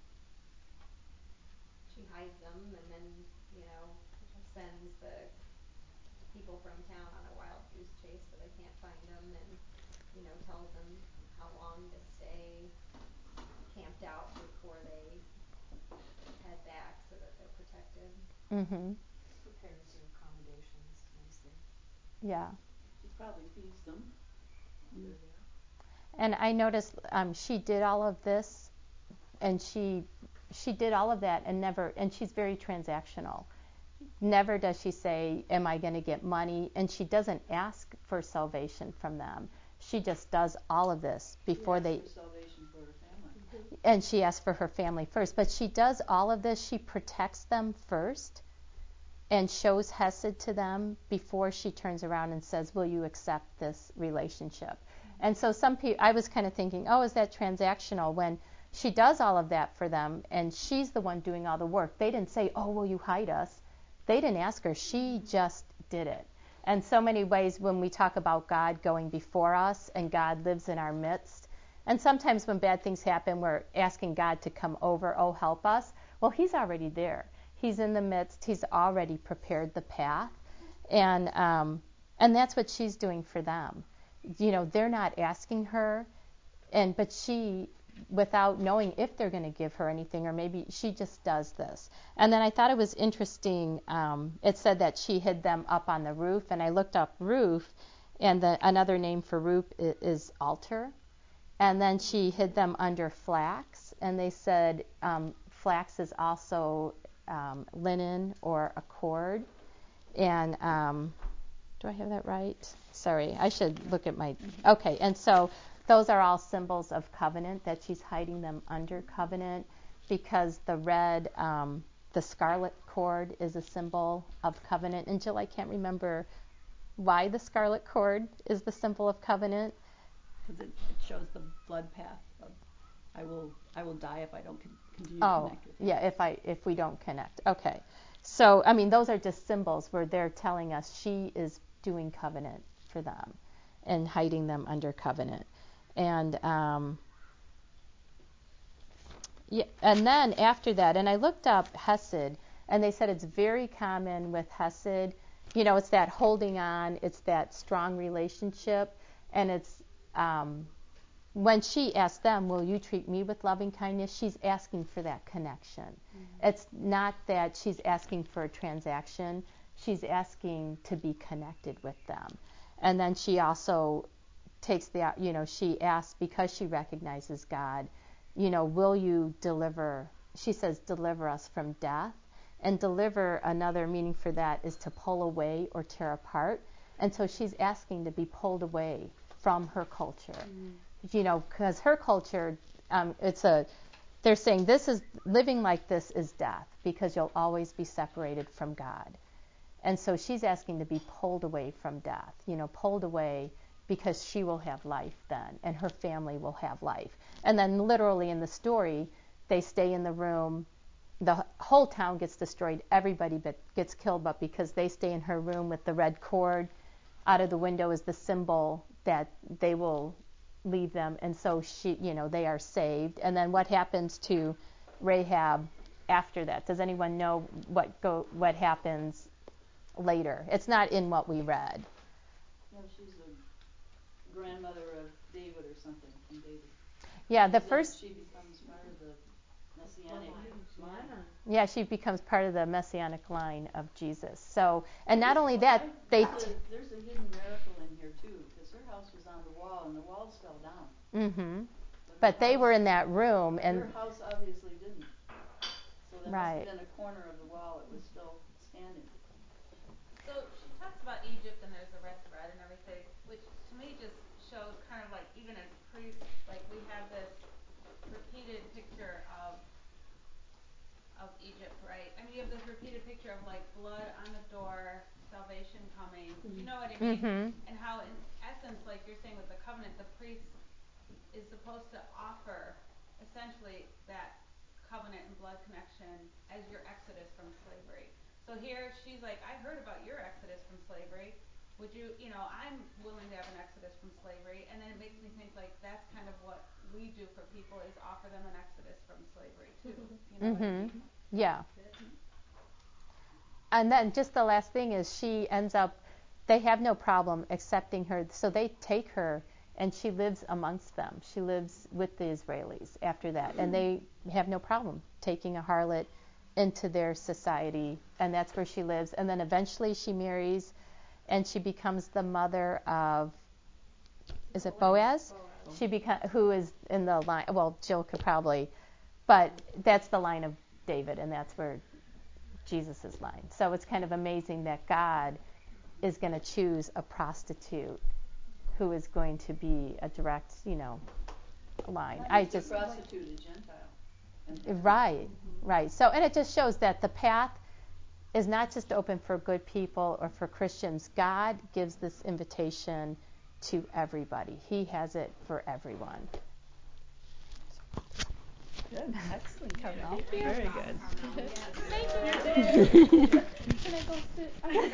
She hides them and then, sends the people from town on a wild goose chase so they can't find them, and, tells them how long to stay camped out before they head back so that they're protected. Prepares their accommodations nicely. Yeah. She probably feeds them while they're there. And I noticed she did all of this, and she did all of that and she's very transactional. Never does she say, am I going to get money? And she doesn't ask for salvation from them. She just does all of this before she asks for salvation for her family. And she asks for her family first. But she does all of this. She protects them first and shows hesed to them before she turns around and says, will you accept this relationship? And so I was kind of thinking, oh, is that transactional? When she does all of that for them and she's the one doing all the work. They didn't say, oh, will you hide us? They didn't ask her. She just did it. And so many ways when we talk about God going before us and God lives in our midst, and sometimes when bad things happen, we're asking God to come over, oh, help us. Well, he's already there. He's in the midst. He's already prepared the path. And that's what she's doing for them. They're not asking her, but she, without knowing if they're going to give her anything, or maybe she just does this. And then I thought it was interesting. It said that she hid them up on the roof, and I looked up roof, and another name for roof is altar. And then she hid them under flax, and they said flax is also linen or a cord. And Do I have that right? Sorry, I should look at my... Okay, and so those are all symbols of covenant, that she's hiding them under covenant, because the red, the scarlet cord is a symbol of covenant. And Jill, I can't remember why the scarlet cord is the symbol of covenant. Because it shows the blood path of I will die if I don't continue to connect with you. Yeah, if we don't connect. Okay. So, I mean, those are just symbols where they're telling us she is doing covenant for them and hiding them under covenant. And and then after that, and I looked up Hesed, and they said it's very common with Hesed. You know, it's that holding on, it's that strong relationship, and it's when she asked them, will you treat me with loving kindness, she's asking for that connection. Mm-hmm. It's not that she's asking for a transaction. She's asking to be connected with them. And then she also takes she asks, because she recognizes God, will you deliver, she says, deliver us from death. And deliver, another meaning for that is to pull away or tear apart. And so she's asking to be pulled away from her culture. Mm-hmm. Because her culture, they're saying living like this is death, because you'll always be separated from God. And so she's asking to be pulled away from death, pulled away, because she will have life then, and her family will have life. And then literally in the story, they stay in the room, the whole town gets destroyed, everybody gets killed, but because they stay in her room with the red cord out of the window is the symbol that they will leave them, and so they are saved. And then what happens to Rahab after that? Does anyone know what happens later? It's not in what we read. No, she's a grandmother of David or something, from David. Yeah, she becomes part of the Messianic line. Yeah, she becomes part of the Messianic line of Jesus. So, and not only that, there's a hidden miracle in here too, because her house was on the wall and the walls fell down. Mm-hmm. But they were in that room, and her house obviously didn't. So there right. must have been a corner of the wall that was still standing. So she talks about Egypt, and there's the red thread and everything, which to me just shows kind of like, even as priests, like we have this repeated picture of Egypt, right? I mean, you have this repeated picture of like blood on the door, salvation coming. Do you know what I mean? Mm-hmm. And how, in essence, like you're saying with the covenant, the priest is supposed to offer essentially that covenant and blood connection as your exodus from slavery. So here she's like, I heard about your exodus from slavery. Would you, I'm willing to have an exodus from slavery. And then it makes me think like that's kind of what we do for people, is offer them an exodus from slavery too. You know what I mean? Yeah. And then just the last thing is she ends up, they have no problem accepting her. So they take her and she lives amongst them. She lives with the Israelis after that. And they have no problem taking a harlot into their society. And that's where she lives. And then eventually she marries and she becomes the mother of, is it Boaz? She who is in the line, well, Jill could probably, but that's the line of David, and that's where Jesus' line. So it's kind of amazing that God is going to choose a prostitute who is going to be a direct, line. A prostitute, a Gentile. Right. So, and it just shows that the path is not just open for good people or for Christians. God gives this invitation to everybody. He has it for everyone. Good. Excellent, Carmel. Very good. Thank you. Can I go sit?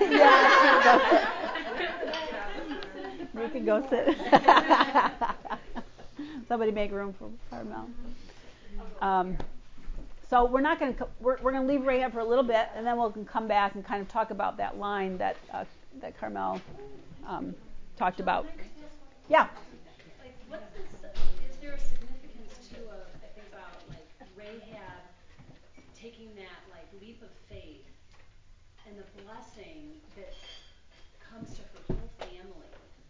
Yeah, you can go sit. Somebody make room for Carmel. So we're not going to we're going to leave Rahab for a little bit, and then we'll come back and kind of talk about that line that Carmel talked about. Yeah. Like, is there a significance to I think about like Rahab taking that like leap of faith and the blessing that comes to her whole family?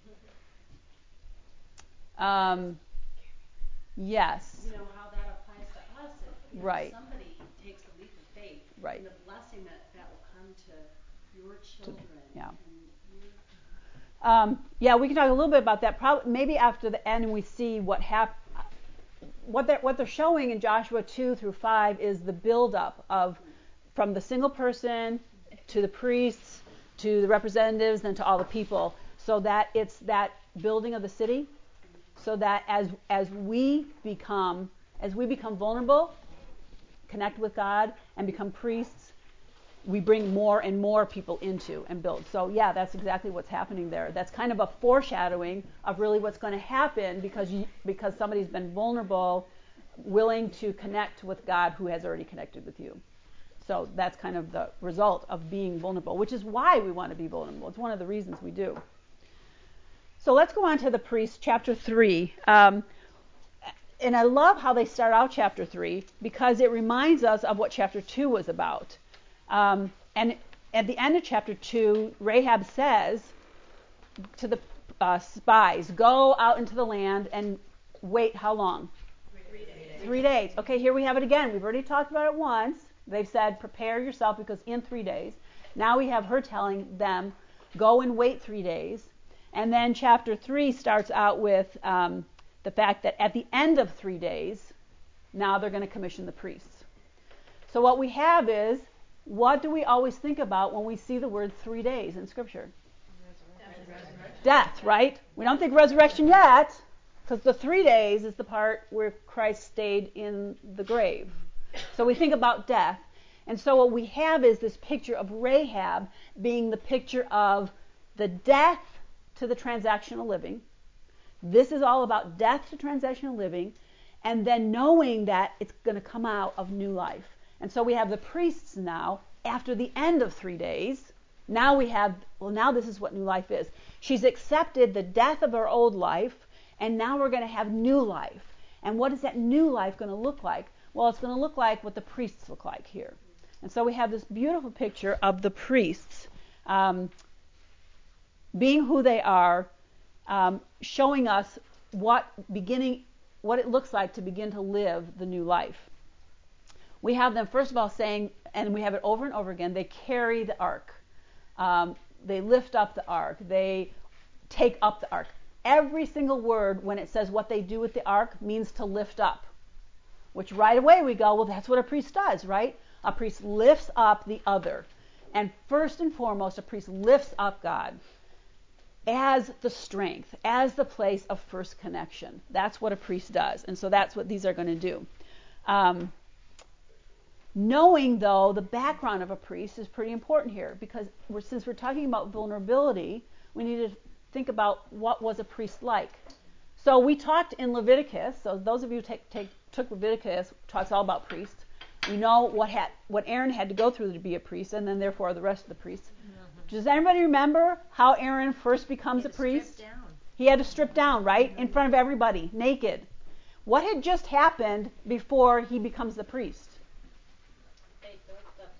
Yes. You know how that applies to us if somebody takes the leap of faith, and the blessing that will come to your children and your Yeah, we can talk a little bit about that. Probably maybe after the end, we see what happened. What they're showing in Joshua 2 through 5 is the buildup of from the single person to the priests to the representatives and to all the people, so that it's that building of the city, so that as we become vulnerable, connect with God, and become priests, we bring more and more people into and build. So yeah, that's exactly what's happening there. That's kind of a foreshadowing of really what's going to happen because somebody's been vulnerable, willing to connect with God who has already connected with you. So that's kind of the result of being vulnerable, which is why we want to be vulnerable. It's one of the reasons we do. So let's go on to the priests, chapter 3. And I love how they start out chapter 3 because it reminds us of what chapter 2 was about. And at the end of chapter 2, Rahab says to the spies, go out into the land and wait how long? 3 days. 3 days. Okay, here we have it again. We've already talked about it once. They've said, prepare yourself because in 3 days. Now we have her telling them, go and wait 3 days. And then chapter 3 starts out with the fact that at the end of 3 days, now they're going to commission the priests. So what we have is, what do we always think about when we see the word 3 days in Scripture? Death, right? We don't think resurrection yet, because the 3 days is the part where Christ stayed in the grave. So we think about death. And so what we have is this picture of Rahab being the picture of the death to the transactional living. This is all about death to transactional living, and then knowing that it's going to come out of new life. And so we have the priests now, after the end of 3 days. Now we have, now this is what new life is. She's accepted the death of her old life, and now we're going to have new life. And what is that new life going to look like? Well, it's going to look like what the priests look like here. And so we have this beautiful picture of the priests being who they are, showing us what it looks like to begin to live the new life. We have them, first of all, saying, and we have it over and over again, they carry the ark. They lift up the ark. They take up the ark. Every single word, when it says what they do with the ark, means to lift up. Which right away we go, well, that's what a priest does, right? A priest lifts up the other. And first and foremost, a priest lifts up God as the strength, as the place of first connection. That's what a priest does. And so that's what these are going to do. Knowing, though, the background of a priest is pretty important here, because since we're talking about vulnerability, we need to think about what was a priest like. So we talked in Leviticus, so those of you who took Leviticus, talks all about priests. We know what Aaron had to go through to be a priest, and then therefore the rest of the priests. Mm-hmm. Does anybody remember how Aaron first becomes a priest? He had to strip down, right? In front of everybody, naked. What had just happened before he becomes the priest? They built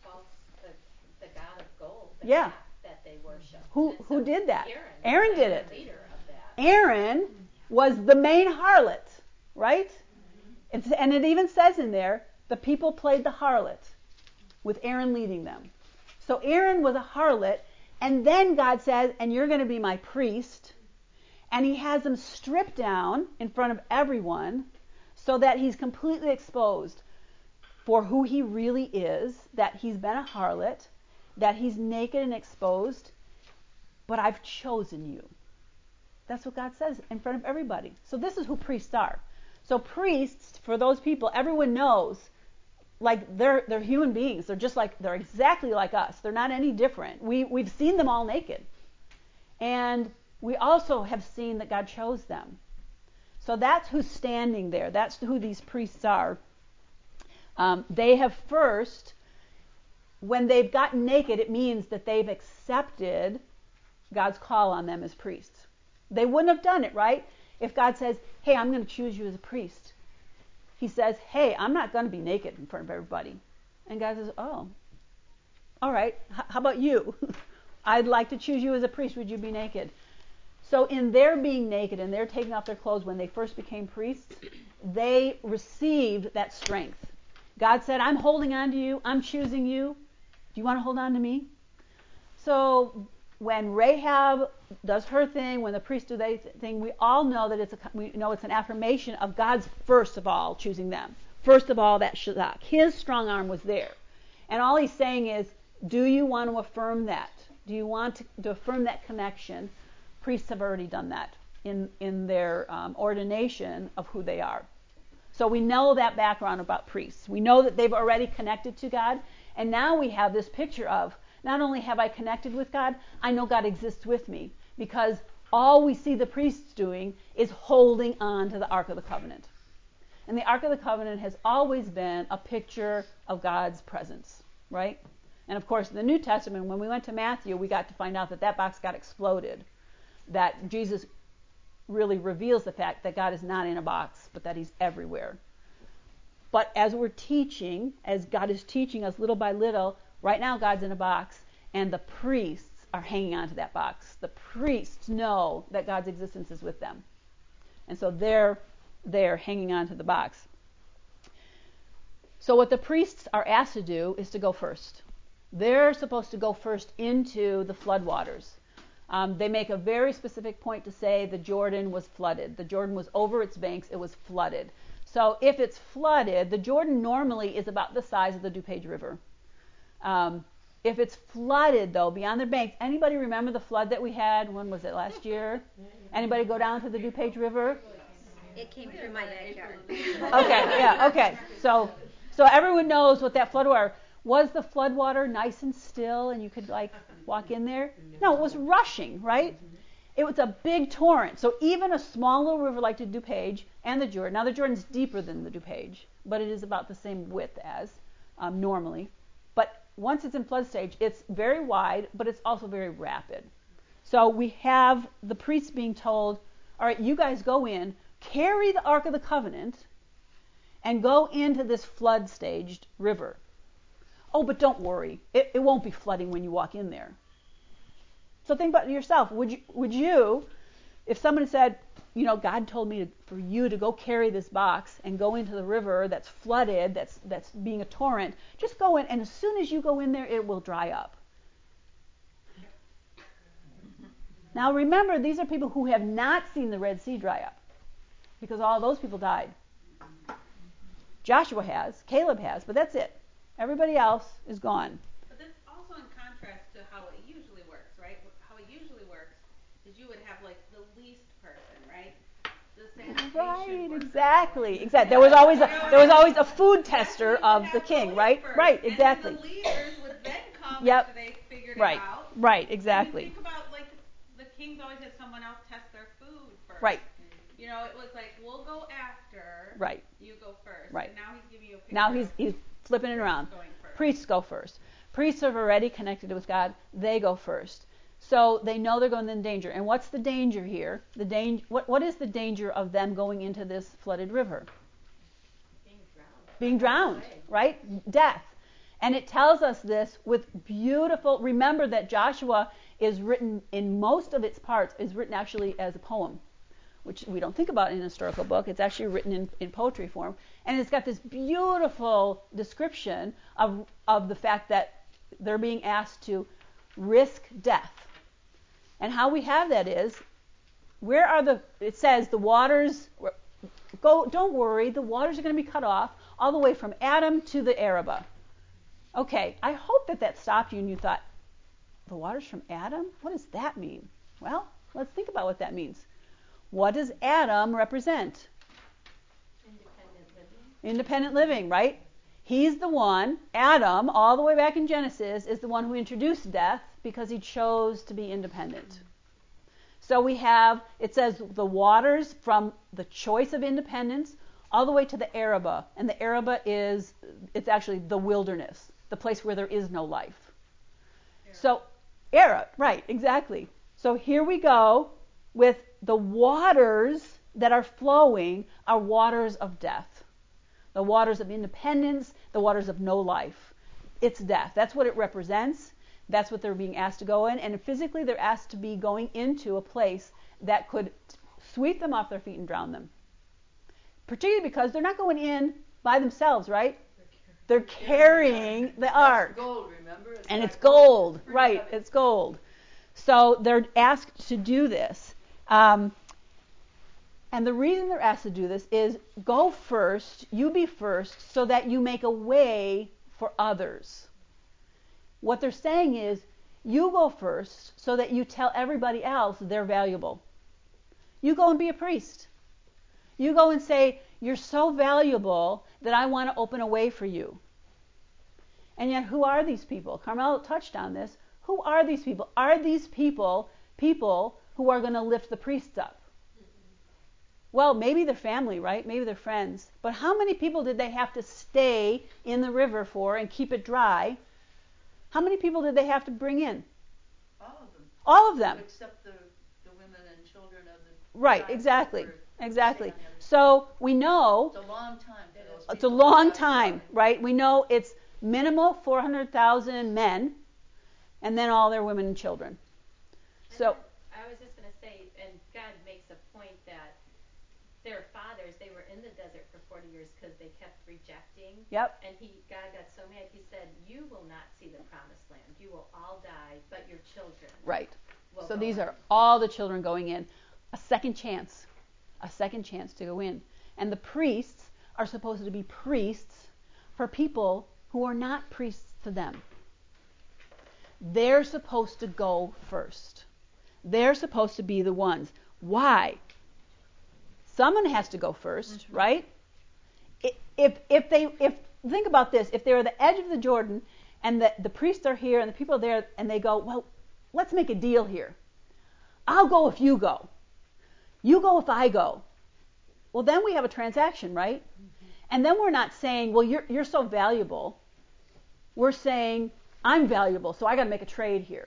the god of gold, yeah. that they worship. Who did that? Aaron did it. The leader of that. Aaron was the main harlot, right? Mm-hmm. And it even says in there, the people played the harlot with Aaron leading them. So Aaron was a harlot, and then God says, and you're going to be my priest. And he has them stripped down in front of everyone so that he's completely exposed for who he really is, that he's been a harlot, that he's naked and exposed, but I've chosen you. That's what God says in front of everybody. So this is who priests are. So priests, for those people, everyone knows, like they're human beings. They're exactly like us. They're not any different. We've seen them all naked. And we also have seen that God chose them. So that's who's standing there. That's who these priests are. They have first, when they've gotten naked, it means that they've accepted God's call on them as priests. They wouldn't have done it, right? If God says, hey, I'm going to choose you as a priest. He says, hey, I'm not going to be naked in front of everybody. And God says, oh, all right, how about you? I'd like to choose you as a priest. Would you be naked? So in their being naked and their taking off their clothes when they first became priests, they received that strength. God said, I'm holding on to you. I'm choosing you. Do you want to hold on to me? So when Rahab does her thing, when the priests do their thing, we all know that it's an affirmation of God's first of all choosing them. First of all, that Shadach. His strong arm was there. And all he's saying is, do you want to affirm that? Do you want to affirm that connection? Priests have already done that in their ordination of who they are. So we know that background about priests. We know that they've already connected to God. And now we have this picture of, not only have I connected with God, I know God exists with me. Because all we see the priests doing is holding on to the Ark of the Covenant. And the Ark of the Covenant has always been a picture of God's presence, right? And of course, in the New Testament, when we went to Matthew, we got to find out that box got exploded. That Jesus really reveals the fact that God is not in a box, but that he's everywhere. But as we're teaching, as God is teaching us little by little, right now God's in a box, and the priests are hanging on to that box. The priests know that God's existence is with them. And so they're hanging on to the box. So what the priests are asked to do is to go first. They're supposed to go first into the floodwaters. They make a very specific point to say the Jordan was flooded. The Jordan was over its banks. It was flooded. So if it's flooded, the Jordan normally is about the size of the DuPage River. If it's flooded, though, beyond their banks, anybody remember the flood that we had? When was it, last year? Anybody go down to the DuPage River? It came through my backyard. Okay. So everyone knows what that flood water was. The flood water nice and still and you could walk in there? No, it was rushing, right? It was a big torrent. So even a small little river like the DuPage and the Jordan. Now the Jordan's deeper than the DuPage, but it is about the same width as normally. But once it's in flood stage, it's very wide, but it's also very rapid. So we have the priests being told, all right, you guys go in, carry the Ark of the Covenant, and go into this flood-staged river. Oh, but don't worry. It won't be flooding when you walk in there. So think about it yourself. Would you, if someone said, God told me for you to go carry this box and go into the river that's flooded, that's being a torrent, just go in, and as soon as you go in there, it will dry up. Now remember, these are people who have not seen the Red Sea dry up, because all those people died. Joshua has, Caleb has, but that's it. Everybody else is gone. But that's also in contrast to how it usually works, right? How it usually works is you would have the least person, right? The sanitation Right, worker. Exactly. There was always a food tester of the king, right? First, Right, exactly. And then the leaders would then come Yep. after they figured Right. it out. Right, exactly. And you think about the kings always had someone else test their food first. Right. It was we'll go after. Right. You go first. Right. And now he's giving you a picture. Now he's flipping it around. Priests go first. Priests are already connected with God. They go first. So they know they're going in danger. And what's the danger here? What is the danger of them going into this flooded river? Being drowned, right? Death. And it tells us this with beautiful. Remember that Joshua is written in most of its parts is written actually as a poem, which we don't think about in a historical book. It's actually written in poetry form. And it's got this beautiful description of the fact that they're being asked to risk death. And how we have that is, it says the waters, don't worry, the waters are going to be cut off all the way from Adam to the Arabah. Okay, I hope that stopped you and you thought, the waters from Adam? What does that mean? Well, let's think about what that means. What does Adam represent? Independent living, right? He's the one, Adam, all the way back in Genesis, is the one who introduced death because he chose to be independent. So it says the waters from the choice of independence all the way to the Arabah. And the Arabah it's actually the wilderness, the place where there is no life. So, right, exactly. So here we go with the waters that are flowing are waters of death. The waters of independence, the waters of no life. It's death. That's what it represents. That's what they're being asked to go in. And physically, they're asked to be going into a place that could sweep them off their feet and drown them. Particularly because they're not going in by themselves, right? They're carrying the ark. Gold, remember? And it's gold. Right, it's gold. So they're asked to do this. And the reason they're asked to do this is go first, you be first, so that you make a way for others. What they're saying is, you go first so that you tell everybody else they're valuable. You go and be a priest. You go and say, you're so valuable that I want to open a way for you. And yet, who are these people? Carmel touched on this. Who are these people? Are these people who are going to lift the priests up? Well, maybe they're family, right? Maybe they're friends. But how many people did they have to stay in the river for and keep it dry? How many people did they have to bring in? All of them. All of them. Except the women and children of the right, exactly. So we know it's a long time for those it's a long time, right? We know it's minimal 400,000 men, and then all their women and children. So I was just going to say, and God makes a point that their fathers, they were in the desert for 40 years because they kept rejecting. Yep. And God got so mad, he said, you will not see the promised land. You will all die, but your children. Right. So these are all the children going in. A second chance to go in. And the priests are supposed to be priests for people who are not priests to them. They're supposed to go first. They're supposed to be the ones. Why? Someone has to go first, right? If think about this, if they're at the edge of the Jordan and the priests are here and the people are there and they go, well, let's make a deal here. I'll go if you go. You go if I go. Well, then we have a transaction, right? And then we're not saying, well, you're so valuable. We're saying, I'm valuable, so I got to make a trade here.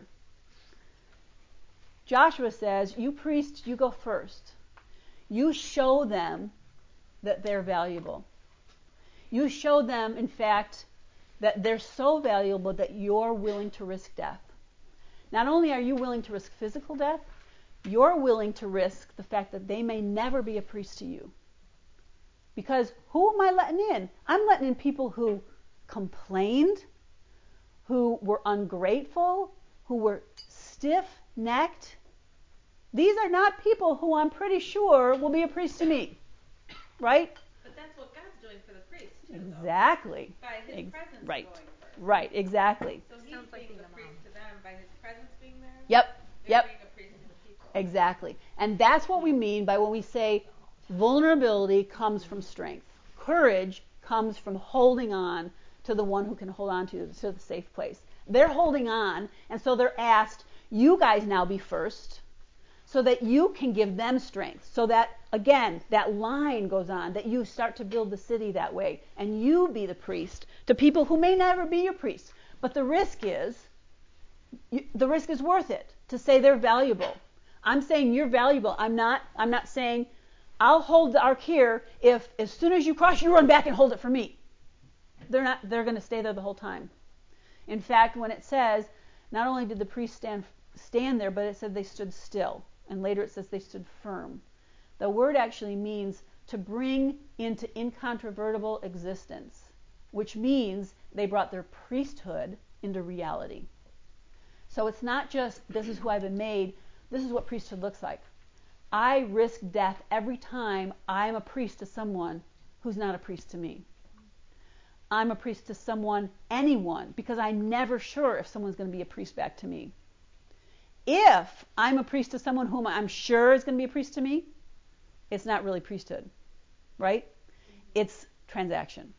Joshua says, you priests, you go first. You show them that they're valuable. You show them, in fact, that they're so valuable that you're willing to risk death. Not only are you willing to risk physical death, you're willing to risk the fact that they may never be a priest to you. Because who am I letting in? I'm letting in people who complained, who were ungrateful, who were stiff-necked. These are not people who I'm pretty sure will be a priest to me. Right? But that's what God's doing for the priest, too. Exactly. Though. By his presence right. going first. Right, exactly. So he's being the priest to them by his presence being there. Yep. They're being a priest to the people. Exactly. And that's what we mean by when we say vulnerability comes from strength. Courage comes from holding on to the one who can hold on to the safe place. They're holding on, and so they're asked, you guys now be first, so that you can give them strength. So that, again, that line goes on, that you start to build the city that way, and you be the priest to people who may never be your priest. But the risk is worth it to say they're valuable. I'm saying you're valuable. I'm not saying I'll hold the ark here if as soon as you cross, you run back and hold it for me. They're going to stay there the whole time. In fact, when it says, not only did the priests stand there, but it said they stood still. And later it says they stood firm. The word actually means to bring into incontrovertible existence, which means they brought their priesthood into reality. So it's not just, this is who I've been made, this is what priesthood looks like. I risk death every time I'm a priest to someone who's not a priest to me. I'm a priest to anyone, because I'm never sure if someone's going to be a priest back to me. If I'm a priest to someone whom I'm sure is going to be a priest to me, it's not really priesthood, right? It's transaction.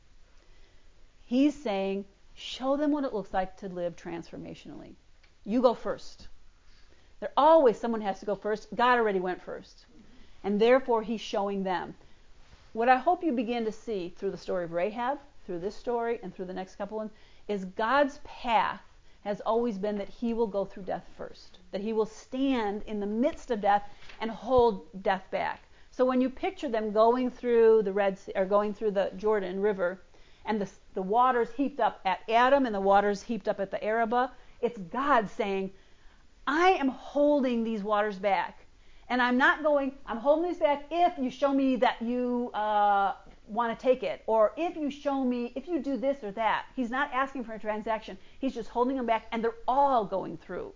He's saying, show them what it looks like to live transformationally. You go first. Someone has to go first. God already went first. And therefore, he's showing them. What I hope you begin to see through the story of Rahab, through this story, and through the next couple ones, is God's path has always been that he will go through death first. That he will stand in the midst of death and hold death back. So when you picture them going through the Red Sea, or going through the Jordan River, and the waters heaped up at Adam and the waters heaped up at the Arabah, it's God saying, I am holding these waters back. And I'm holding these back if you show me that you want to take it. Or if you do this or that. He's not asking for a transaction. He's just holding them back, and they're all going through.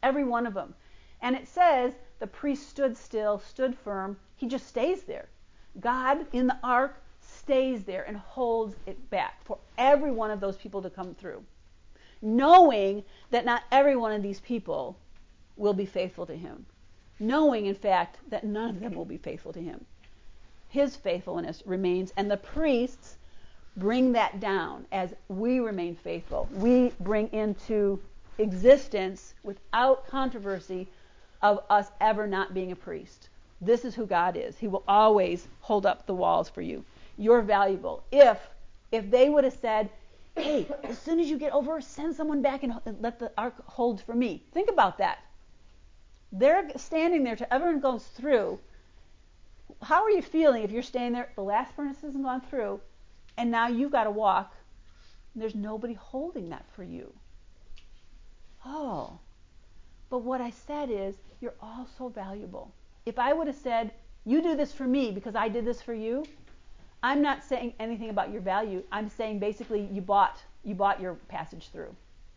every one of them. And it says the priest stood still, stood firm. He just stays there. God in the ark stays there and holds it back for every one of those people to come through, knowing that not every one of these people will be faithful to him, knowing, in fact, that none of them will be faithful to him. His faithfulness remains, and the priests bring that down as we remain faithful. We bring into existence, without controversy, of us ever not being a priest. This is who God is. He will always hold up the walls for you. You're valuable. If they would have said, hey, as soon as you get over, send someone back and let the ark hold for me. Think about that. They're standing there till everyone goes through. How are you feeling if you're standing there, the last furnace hasn't gone through, and now you've got to walk, and there's nobody holding that for you? Oh. But what I said is, you're all so valuable. If I would have said, you do this for me because I did this for you, I'm not saying anything about your value. I'm saying basically you bought your passage through.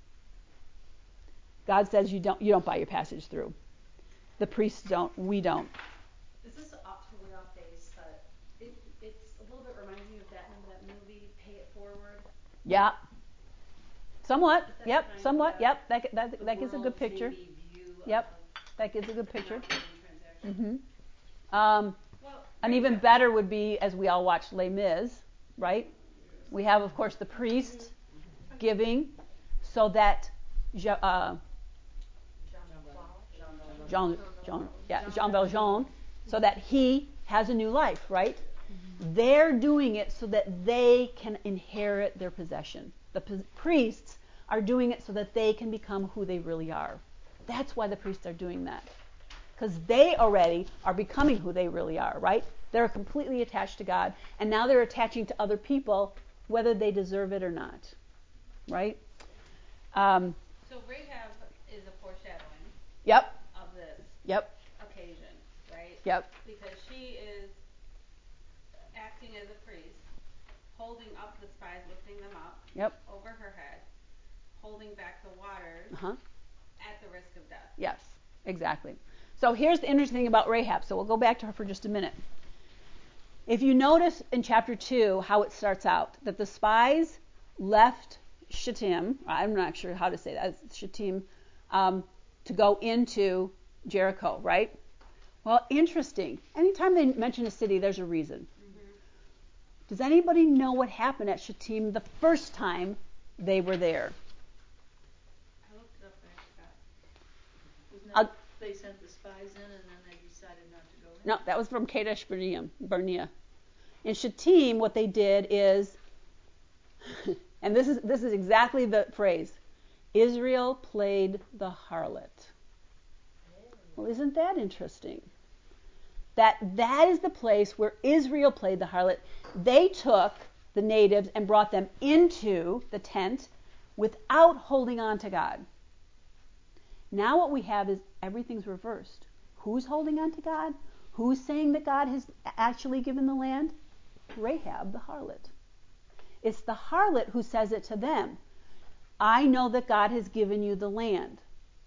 God says you don't buy your passage through. The priests don't. We don't. This is totally off base, but it's a little bit reminding me of that movie, Pay It Forward. Yeah. Somewhat. Yep. Somewhat. Yep. That gives a good picture. Yep. That gives a good picture. Mm-hmm. An even better would be, as we all watch Les Mis, right? We have, of course, the priest giving so that Jean Valjean, so that he has a new life, right? They're doing it so that they can inherit their possession. The priests are doing it so that they can become who they really are. That's why the priests are doing that. Because they already are becoming who they really are, right? They're completely attached to God, and now they're attaching to other people, whether they deserve it or not, right? So Rahab is a foreshadowing. Yep. Of this. Yep. Occasion, right? Yep. Because she is acting as a priest, holding up the spies, lifting them up. Yep. Over her head, holding back the waters. At the risk of death. Yes, exactly. So here's the interesting thing about Rahab. So we'll go back to her for just a minute. If you notice in chapter 2 how it starts out, that the spies left Shittim, I'm not sure how to say that, Shittim, to go into Jericho, right? Well, interesting. Anytime they mention a city, there's a reason. Mm-hmm. Does anybody know what happened at Shittim the first time they were there? I looked it up and I forgot. They sent the spies in and then they decided not to go in? No, that was from Kadesh Barnea. In Shittim, what they did is, and this is exactly the phrase, Israel played the harlot. Well, isn't that interesting? That is the place where Israel played the harlot. They took the natives and brought them into the tent without holding on to God. Now what we have is everything's reversed. Who's holding on to God? Who's saying that God has actually given the land? Rahab, the harlot. It's the harlot who says it to them. I know that God has given you the land.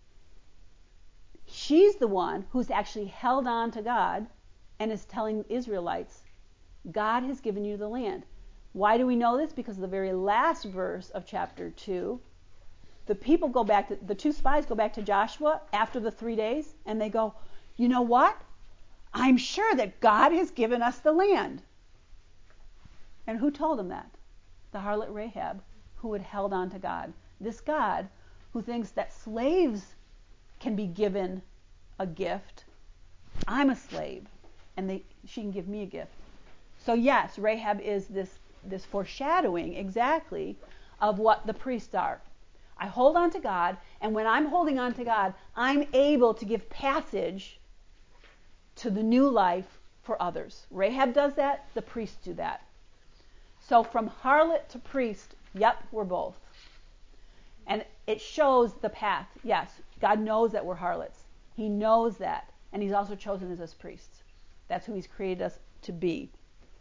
She's the one who's actually held on to God and is telling the Israelites, God has given you the land. Why do we know this? Because the very last verse of chapter 2, the two spies go back to Joshua after the 3 days, and they go, you know what? I'm sure that God has given us the land. And who told them that? The harlot Rahab, who had held on to God. This God who thinks that slaves can be given a gift. I'm a slave, and she can give me a gift. So yes, Rahab is this foreshadowing exactly of what the priests are. I hold on to God, and when I'm holding on to God, I'm able to give passage to the new life for others. Rahab does that, the priests do that. So from harlot to priest, yep, we're both. And it shows the path. Yes, God knows that we're harlots. He knows that. And he's also chosen us as priests. That's who he's created us to be.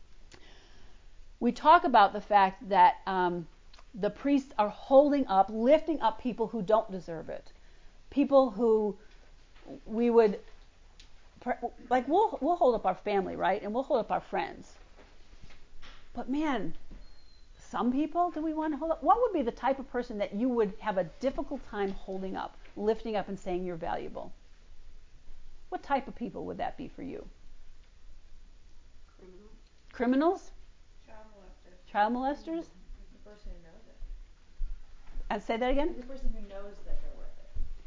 We talk about the fact that the priests are holding up, lifting up people who don't deserve it. people who we would, like we'll hold up our family, right? And we'll hold up our friends. But man, some people do we want to hold up? What would be the type of person that you would have a difficult time holding up, lifting up and saying you're valuable? What type of people would that be for you? Criminals? Child molesters? The person who knows it. And say that again? The person who knows that they're worth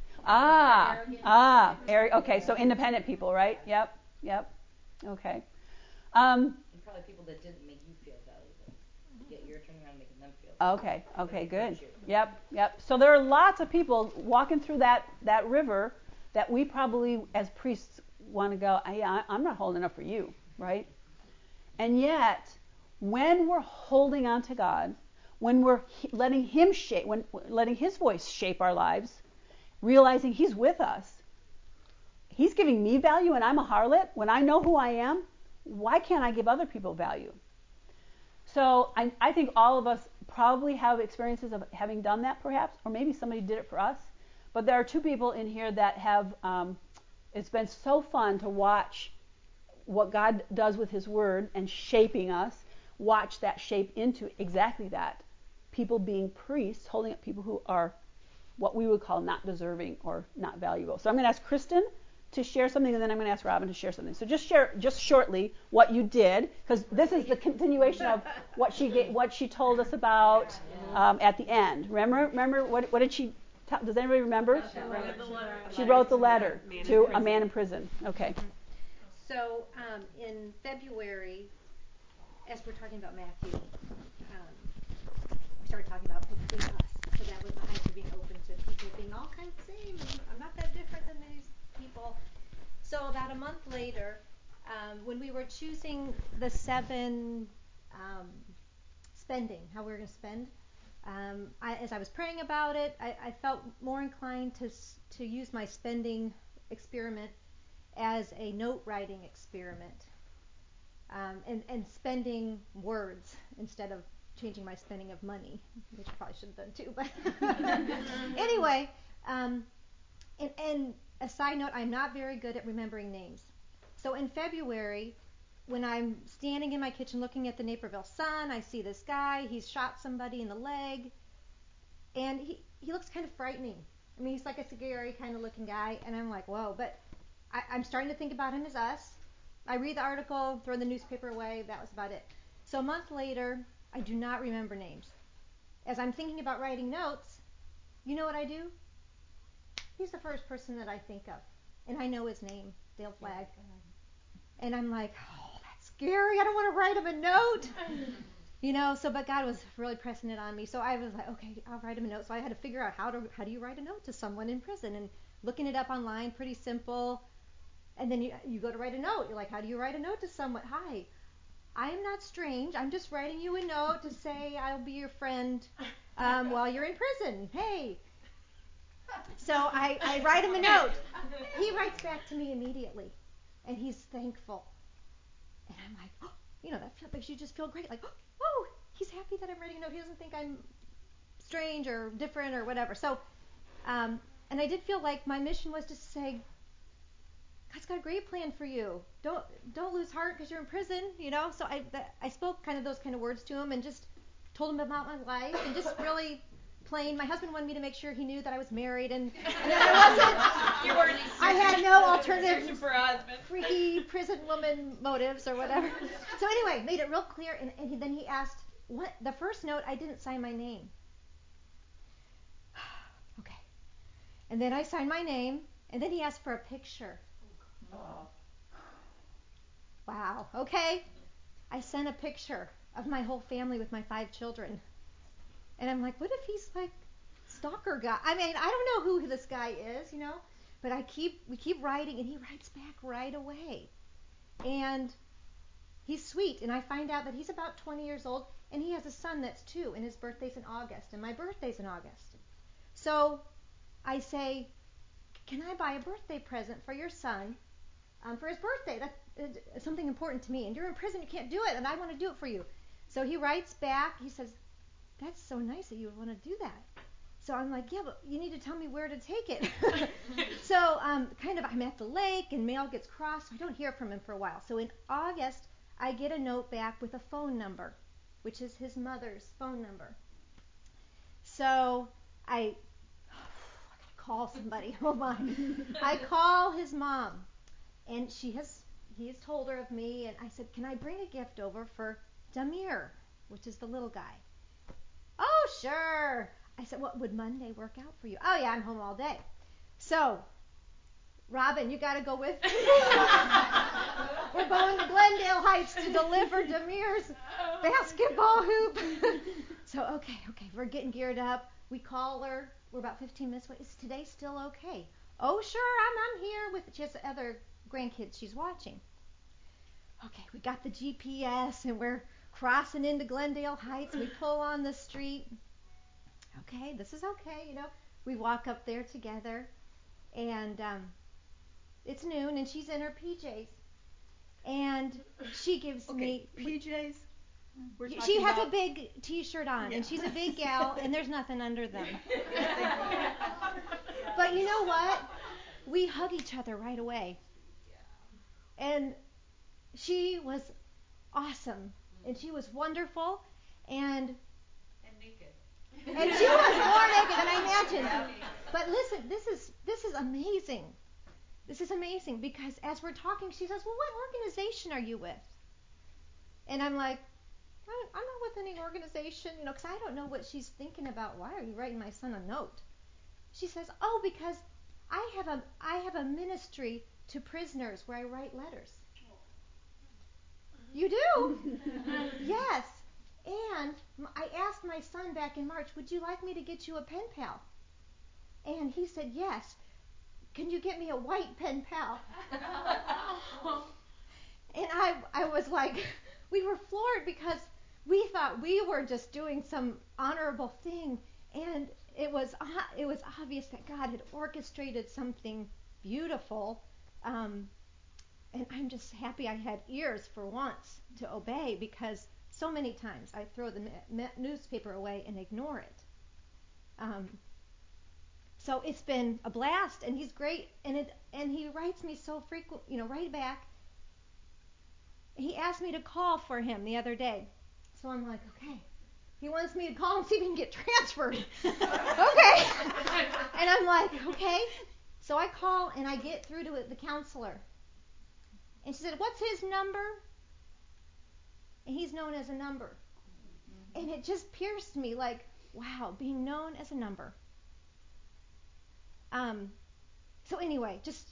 it. Okay, so independent people, right? Yep. Okay. And probably people that didn't make you feel valuable, yet you're turning around and making them feel valuable. Okay, good. Yep. So there are lots of people walking through that river that we probably, as priests, want to go, I'm not holding up for you, right? And yet, when we're holding on to God, when we're letting Him shape, letting His voice shape our lives, realizing He's with us, He's giving me value and I'm a harlot, when I know who I am, why can't I give other people value? So I think all of us probably have experiences of having done that perhaps, or maybe somebody did it for us. But there are two people in here that have, it's been so fun to watch what God does with His Word and shaping us, watch that shape into exactly that. People being priests, holding up people who are what we would call not deserving or not valuable. So I'm going to ask Kristen to share something, and then I'm going to ask Robin to share something. So just share, just shortly, what you did, because this is the continuation of what she told us about at the end. Remember what did she? Does anybody remember? She wrote the letter to a man in prison. Okay. So in February, as we're talking about Matthew, we started talking about being us. So that was the eyes for being open to people being all kind of the same. I'm not that different than these people. So about a month later, when we were choosing the 7 spending, how we were going to spend, as I was praying about it, I felt more inclined to use my spending experiment as a note writing experiment, and spending words instead of changing my spending of money, which I probably should have done too. But anyway, and a side note, I'm not very good at remembering names. So in February, when I'm standing in my kitchen looking at the Naperville Sun, I see this guy. He's shot somebody in the leg, and he looks kind of frightening. I mean, he's like a scary kind of looking guy, and I'm like, whoa. But I'm starting to think about him as us. I read the article, throw the newspaper away. That was about it. So a month later, I do not remember names. As I'm thinking about writing notes, you know what I do? He's the first person that I think of. And I know his name, Dale Flagg. And I'm like, oh, that's scary. I don't want to write him a note. But God was really pressing it on me. So I was like, okay, I'll write him a note. So I had to figure out how do you write a note to someone in prison? And looking it up online, pretty simple. And then you go to write a note. You're like, how do you write a note to someone? Hi, I am not strange. I'm just writing you a note to say I'll be your friend while you're in prison. Hey. So I write him a note. He writes back to me immediately, and he's thankful. And I'm like, that makes you just feel great. Like, oh, he's happy that I'm writing a note. He doesn't think I'm strange or different or whatever. So, and I did feel like my mission was to say, God's got a great plan for you. Don't lose heart because you're in prison, So I spoke kind of those kind of words to him and just told him about my life and just really plain. My husband wanted me to make sure he knew that I was married and that I had no alternative freaky prison woman motives or whatever. So anyway, made it real clear. And then he asked, "What? The first note, I didn't sign my name." Okay. And then I signed my name, and then he asked for a picture. Oh. Wow. Okay. I sent a picture of my whole family with my 5 children. And I'm like, what if he's like stalker guy? I mean, I don't know who this guy is, But we keep writing, and he writes back right away. And he's sweet. And I find out that he's about 20 years old, and he has a son that's 2, and his birthday's in August, and my birthday's in August. So I say, can I buy a birthday present for your son for his birthday? That's something important to me. And you're in prison, you can't do it, and I want to do it for you. So he writes back. He says, that's so nice that you would want to do that. So I'm like, yeah, but you need to tell me where to take it. So I'm at the lake, and mail gets crossed. So I don't hear from him for a while. So in August, I get a note back with a phone number, which is his mother's phone number. So I gotta call somebody. Hold on. I call his mom, and he has told her of me, and I said, can I bring a gift over for Damir, which is the little guy? Oh, sure. I said, what, would Monday work out for you? Oh, yeah, I'm home all day. So, Robin, you got to go with me. We're going to Glendale Heights to deliver Damir's basketball hoop. So, okay, we're getting geared up. We call her. We're about 15 minutes away. Is today still okay? Oh, sure, I'm here. She has other grandkids she's watching. Okay, we got the GPS, and we're crossing into Glendale Heights. We pull on the street. Okay, this is okay, We walk up there together, and it's noon, and she's in her PJs. And she gives me... PJs? She has a big T-shirt on, and she's a big gal, and there's nothing under them. But you know what? We hug each other right away. And she was awesome, and she was wonderful, and naked. And she was more naked than I imagined. But listen, this is amazing. This is amazing, because as we're talking, she says, well, what organization are you with? And I'm like, I'm not with any organization, because I don't know what she's thinking about. Why are you writing my son a note? She says, oh, because I have a ministry to prisoners where I write letters. You do? Yes. And I asked my son back in March, would you like me to get you a pen pal? And he said, yes. Can you get me a white pen pal? And I was like, we were floored, because we thought we were just doing some honorable thing. And it was obvious that God had orchestrated something beautiful. And I'm just happy I had ears for once to obey, because so many times I throw the newspaper away and ignore it. So it's been a blast, and he's great, and he writes me so frequent, right back. He asked me to call for him the other day, so I'm like, okay. He wants me to call and see if he can get transferred. Okay. And I'm like, okay. So I call, and I get through to the counselor. And she said, what's his number? And he's known as a number. And it just pierced me, like, wow, being known as a number. So anyway, just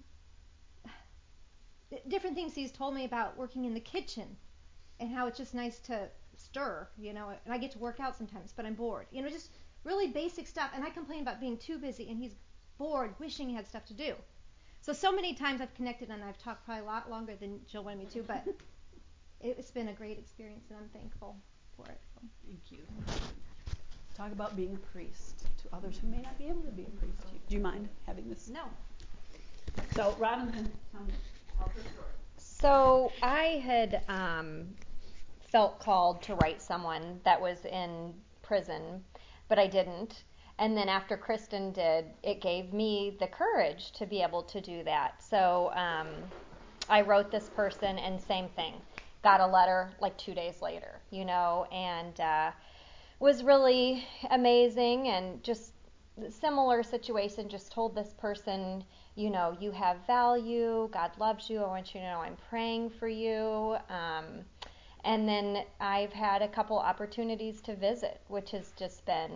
different things he's told me about working in the kitchen, and how it's just nice to stir, and I get to work out sometimes, but I'm bored. Just really basic stuff. And I complain about being too busy, and he's bored, wishing he had stuff to do. So many times I've connected, and I've talked probably a lot longer than Jill wanted me to, but it's been a great experience, and I'm thankful for it. Thank you. Talk about being a priest to others who may not be able to be a priest. Do you mind having this? No. So, Robin, tell her story. So I had felt called to write someone that was in prison, but I didn't. And then after Kristen did, it gave me the courage to be able to do that. So I wrote this person, and same thing. Got a letter like 2 days later, and was really amazing. And just similar situation, just told this person, you have value, God loves you, I want you to know I'm praying for you. And then I've had a couple opportunities to visit, which has just been,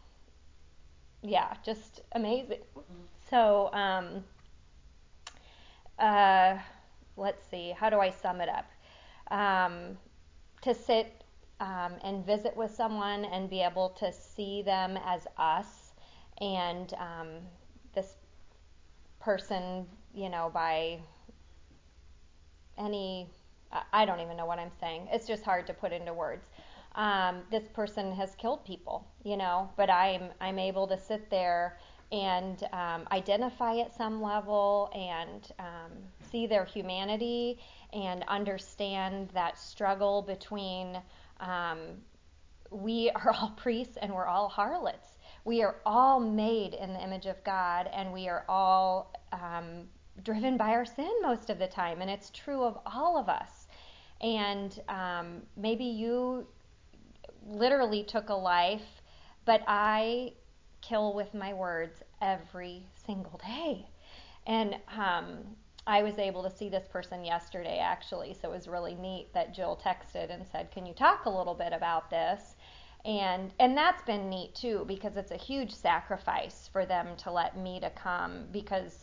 just amazing. So let's see, how do I sum it up? To sit and visit with someone and be able to see them as us, and this person, by any, I don't even know what I'm saying. It's just hard to put into words. This person has killed people, but I'm able to sit there and identify at some level, and see their humanity, and understand that struggle between we are all priests and we're all harlots. We are all made in the image of God, and we are all driven by our sin most of the time, and it's true of all of us. And maybe you literally took a life, but I kill with my words every single day. And I was able to see this person yesterday, actually, so it was really neat that Jill texted and said, can you talk a little bit about this? And that's been neat, too, because it's a huge sacrifice for them to let me to come, because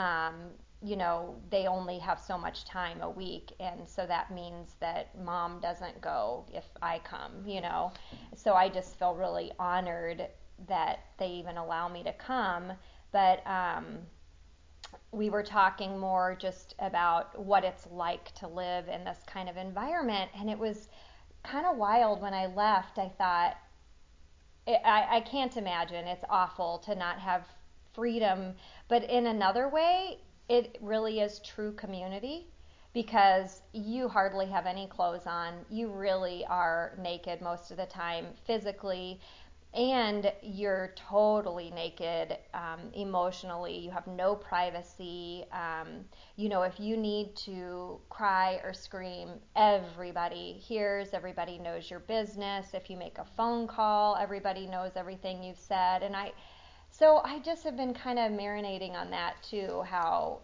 they only have so much time a week, and so that means that mom doesn't go if I come, So I just feel really honored that they even allow me to come. But we were talking more just about what it's like to live in this kind of environment, and it was kind of wild. When I left, I thought, I can't imagine. It's awful to not have freedom, but in another way, it really is true community, because you hardly have any clothes on. You really are naked most of the time physically, and you're totally naked emotionally. You have no privacy. If you need to cry or scream, everybody hears, everybody knows your business. If you make a phone call, everybody knows everything you've said. So I just have been kind of marinating on that too, how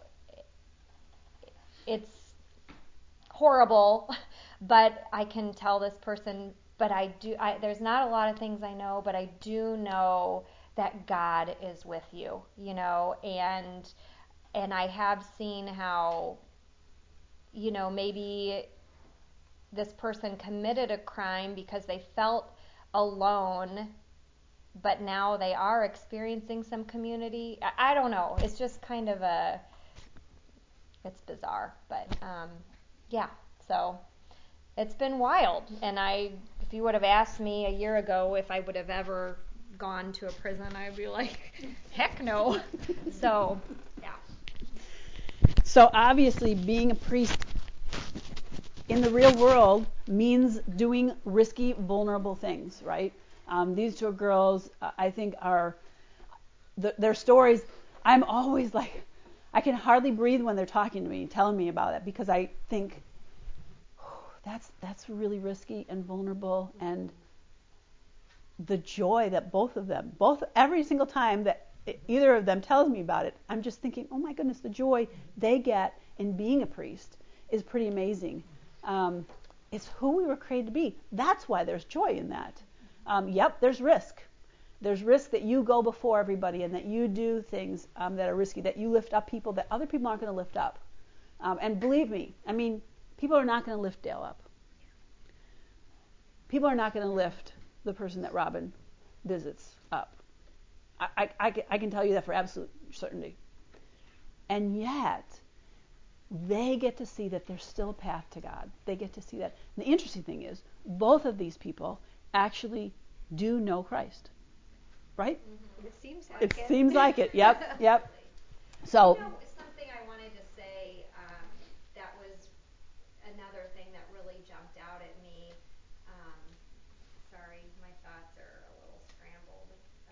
it's horrible, but I can tell this person, but there's not a lot of things I know, but I do know that God is with you, and I have seen how, maybe this person committed a crime because they felt alone, but now they are experiencing some community. I don't know. It's just kind of it's bizarre. But, so it's been wild. And if you would have asked me a year ago if I would have ever gone to a prison, I'd be like, heck no. So, yeah. So obviously being a priest in the real world means doing risky, vulnerable things, right? These two girls, I think, are their stories. I'm always like, I can hardly breathe when they're talking to me, telling me about it, because I think that's really risky and vulnerable, and the joy that every single time that either of them tells me about it, I'm just thinking, oh my goodness, the joy they get in being a priest is pretty amazing. It's who we were created to be. That's why there's joy in that. Yep, there's risk. There's risk that you go before everybody and that you do things that are risky, that you lift up people that other people aren't going to lift up. And believe me, people are not going to lift Dale up. People are not going to lift the person that Robin visits up. I can tell you that for absolute certainty. And yet, they get to see that there's still a path to God. They get to see that. And the interesting thing is, both of these people actually do know Christ. Right? Mm-hmm. It seems like it. It seems like it. Yep. So. Something I wanted to say, that was another thing that really jumped out at me. Sorry, my thoughts are a little scrambled.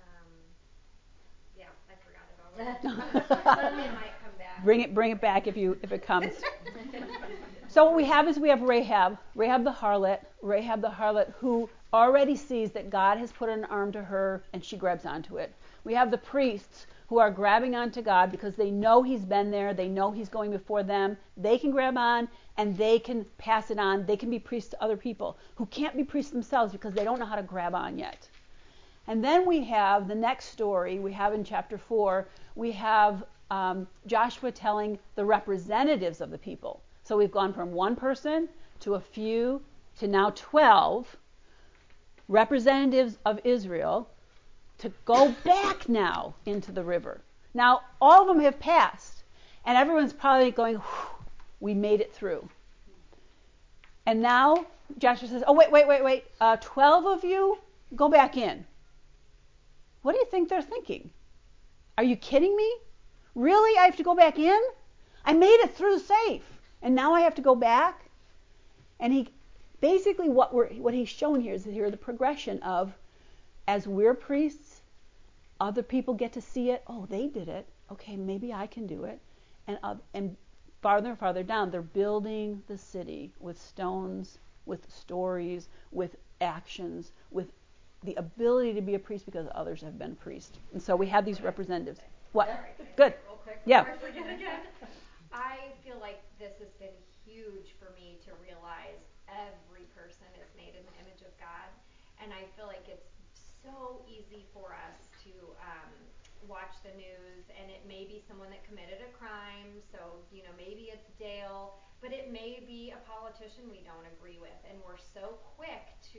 I forgot about it. It might come back. Bring it back if it comes. So what we have is Rahab the harlot who already sees that God has put an arm to her, and she grabs onto it. We have the priests who are grabbing onto God because they know he's been there, they know he's going before them. They can grab on and they can pass it on. They can be priests to other people who can't be priests themselves because they don't know how to grab on yet. And then we have the next story we have in chapter 4. We have Joshua telling the representatives of the people. So we've gone from one person to a few to now 12 representatives of Israel to go back now into the river. Now, all of them have passed, and everyone's probably going, we made it through. And now Joshua says, oh, wait. 12 of you, go back in. What do you think they're thinking? Are you kidding me? Really? I have to go back in? I made it through safe, and now I have to go back? And he basically what he's showing here is the progression of, as we're priests, Other people get to see it. Oh, they did it. Okay, maybe I can do it. And farther and farther down, they're building the city with stones, with stories, with actions, with the ability to be a priest because others have been priests. And so we have these representatives. What? Good. Real quick Yeah. before I forget again. I feel like this has been huge for me to realize every person is made in the image of God. And I feel like it's so easy for us to watch the news, and it may be someone that committed a crime, so, maybe it's Dale, but it may be a politician we don't agree with, and we're so quick to,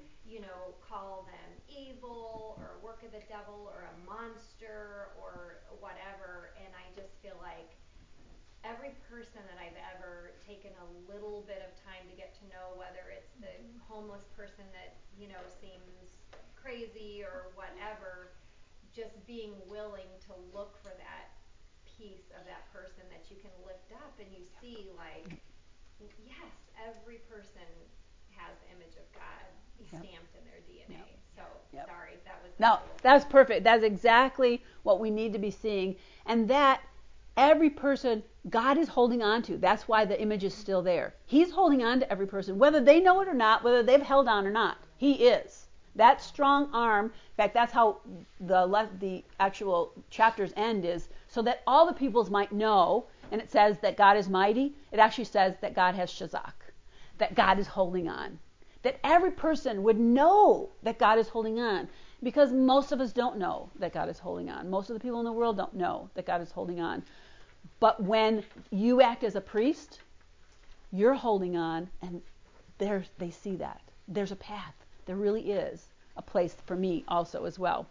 call them evil, or work of the devil, or a monster, or whatever, and I just feel like every person that I've ever taken a little bit of time to get to know, whether it's the homeless person that, seems crazy or whatever, just being willing to look for that piece of that person that you can lift up, and you see, like, yes, every person has the image of God stamped in their DNA. So, sorry, that was... No, that's perfect. That's exactly what we need to be seeing. And that every person, God is holding on to. That's why the image is still there. He's holding on to every person, whether they know it or not, whether they've held on or not. He is. That strong arm, in fact, that's how the actual chapters end, is so that all the peoples might know, and it says that God is mighty. It actually says that God has shazak, that God is holding on. That every person would know that God is holding on, because most of us don't know that God is holding on. Most of the people in the world don't know that God is holding on. But when you act as a priest, you're holding on, and they see that. There's a path. There really is a place for me also as well.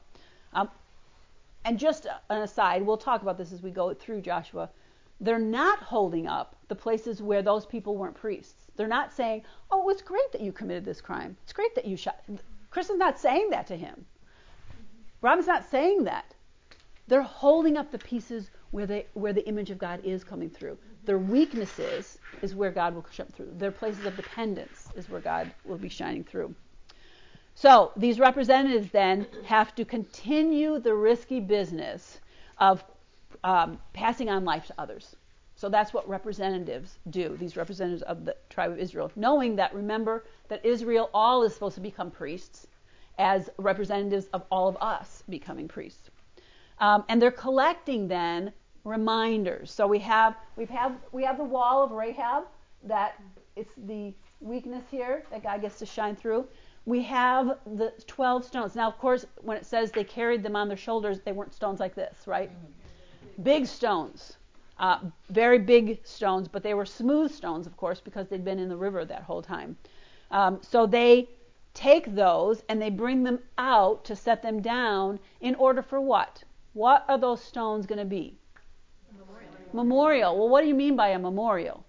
And just an aside, we'll talk about this as we go through Joshua. They're not holding up the places where those people weren't priests. They're not saying, oh, it's great that you committed this crime. It's great that you shot. Kristen's not saying that to him. Robin's not saying that. They're holding up the pieces where the image of God is coming through. Their weaknesses is where God will shine through. Their places of dependence is where God will be shining through. So these representatives then have to continue the risky business of passing on life to others. So that's what representatives do, these representatives of the tribe of Israel, knowing that, remember, that Israel all is supposed to become priests as representatives of all of us becoming priests. And they're collecting then reminders. So we have the wall of Rahab, that it's the weakness here that God gets to shine through. We have the 12 stones. Now, of course, when it says they carried them on their shoulders, they weren't stones like this, right? Big stones, very big stones, but they were smooth stones, of course, because they'd been in the river that whole time. So they take those and they bring them out to set them down in order for what? What are those stones going to be? Memorial. Well, what do you mean by a memorial?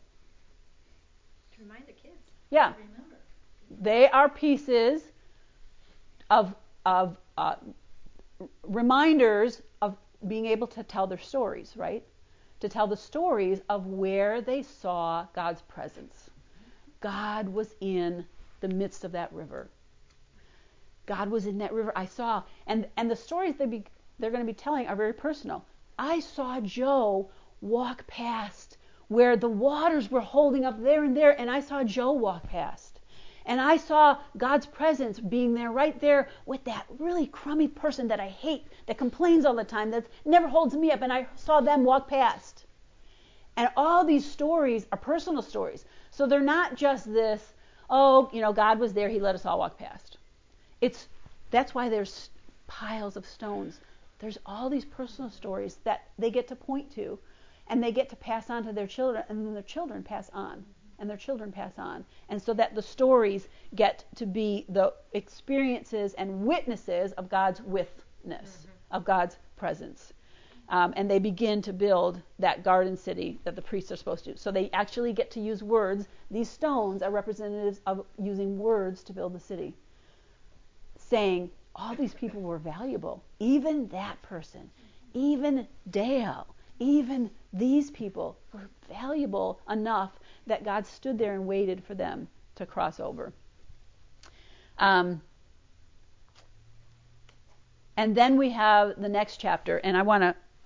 To remind the kids. Yeah. They are pieces of reminders of being able to tell their stories, right? To tell the stories of where they saw God's presence. God was in the midst of that river. God was in that river. I saw, and the stories they're going to be telling are very personal. I saw Joe walk past where the waters were holding up there and there, and I saw Joe walk past. And I saw God's presence being there, right there with that really crummy person that I hate, that complains all the time, that never holds me up, and I saw them walk past. And all these stories are personal stories. So they're not just this, God was there, he let us all walk past. That's why there's piles of stones. There's all these personal stories that they get to point to, and they get to pass on to their children, and then their children pass on. And their children pass on. And so that the stories get to be the experiences and witnesses of God's witness, of God's presence. And they begin to build that garden city that the priests are supposed to. So they actually get to use words. These stones are representatives of using words to build the city. Saying, all these people were valuable. Even that person, even Dale, even these people were valuable enough that God stood there and waited for them to cross over. And then we have the next chapter, and I'm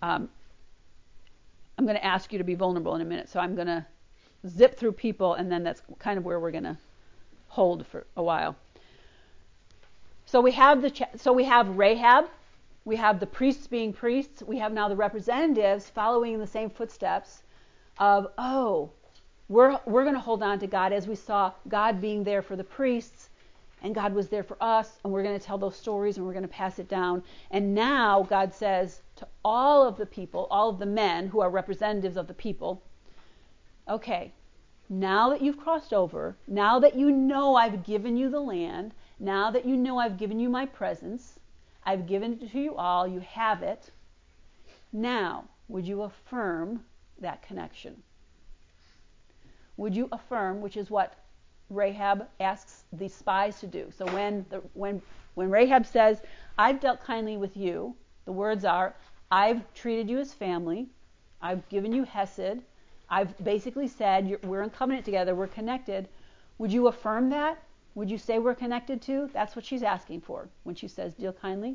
going to ask you to be vulnerable in a minute. So I'm going to zip through people, and then that's kind of where we're going to hold for a while. So we have Rahab, we have the priests being priests, we have now the representatives following in the same footsteps of, we're going to hold on to God, as we saw God being there for the priests, and God was there for us, and we're going to tell those stories, and we're going to pass it down. And now God says to all of the people, all of the men who are representatives of the people, okay, now that you've crossed over, now that you know I've given you the land, now that you know I've given you my presence, I've given it to you all, you have it. Now, would you affirm that connection? Would you affirm, which is what Rahab asks the spies to do. So when Rahab says, I've dealt kindly with you, the words are, I've treated you as family, I've given you hesed, I've basically said we're in covenant together, we're connected. Would you affirm that? Would you say we're connected too? That's what she's asking for when she says deal kindly.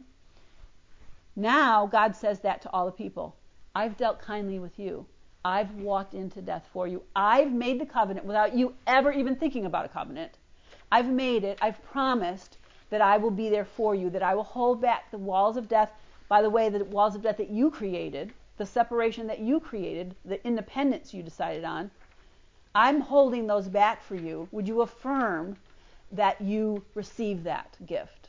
Now God says that to all the people. I've dealt kindly with you. I've walked into death for you. I've made the covenant without you ever even thinking about a covenant. I've made it. I've promised that I will be there for you, that I will hold back the walls of death. By the way, the walls of death that you created, the separation that you created, the independence you decided on, I'm holding those back for you. Would you affirm that you receive that gift?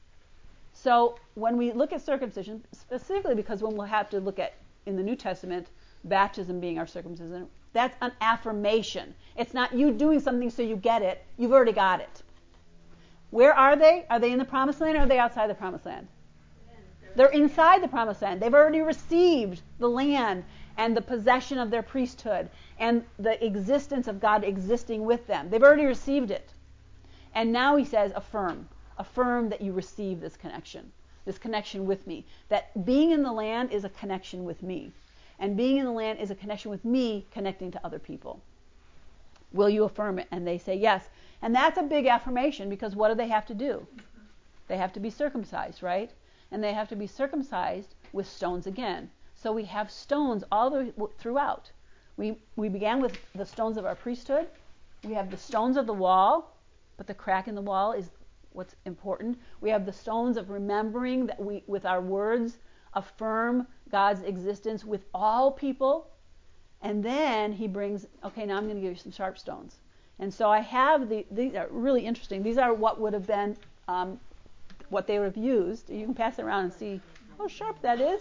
So when we look at circumcision, specifically because when we'll have to look at, in the New Testament, baptism being our circumcision, that's an affirmation. It's not you doing something so you get it. You've already got it. Where are they? Are they in the promised land or are they outside the promised land? They're inside the promised land. They've already received the land and the possession of their priesthood and the existence of God existing with them. They've already received it. And now he says, affirm. Affirm that you receive this connection with me. That being in the land is a connection with me. And being in the land is a connection with me connecting to other people. Will you affirm it? And they say yes. And that's a big affirmation, because what do they have to do? They have to be circumcised, right? And they have to be circumcised with stones again. So we have stones all the way throughout. We began with the stones of our priesthood. We have the stones of the wall, but the crack in the wall is what's important. We have the stones of remembering that we, with our words, affirm God's existence with all people. And then he brings, okay, now I'm going to give you some sharp stones. And so I have these are really interesting. These are what would have been, what they would have used. You can pass it around and see how sharp that is.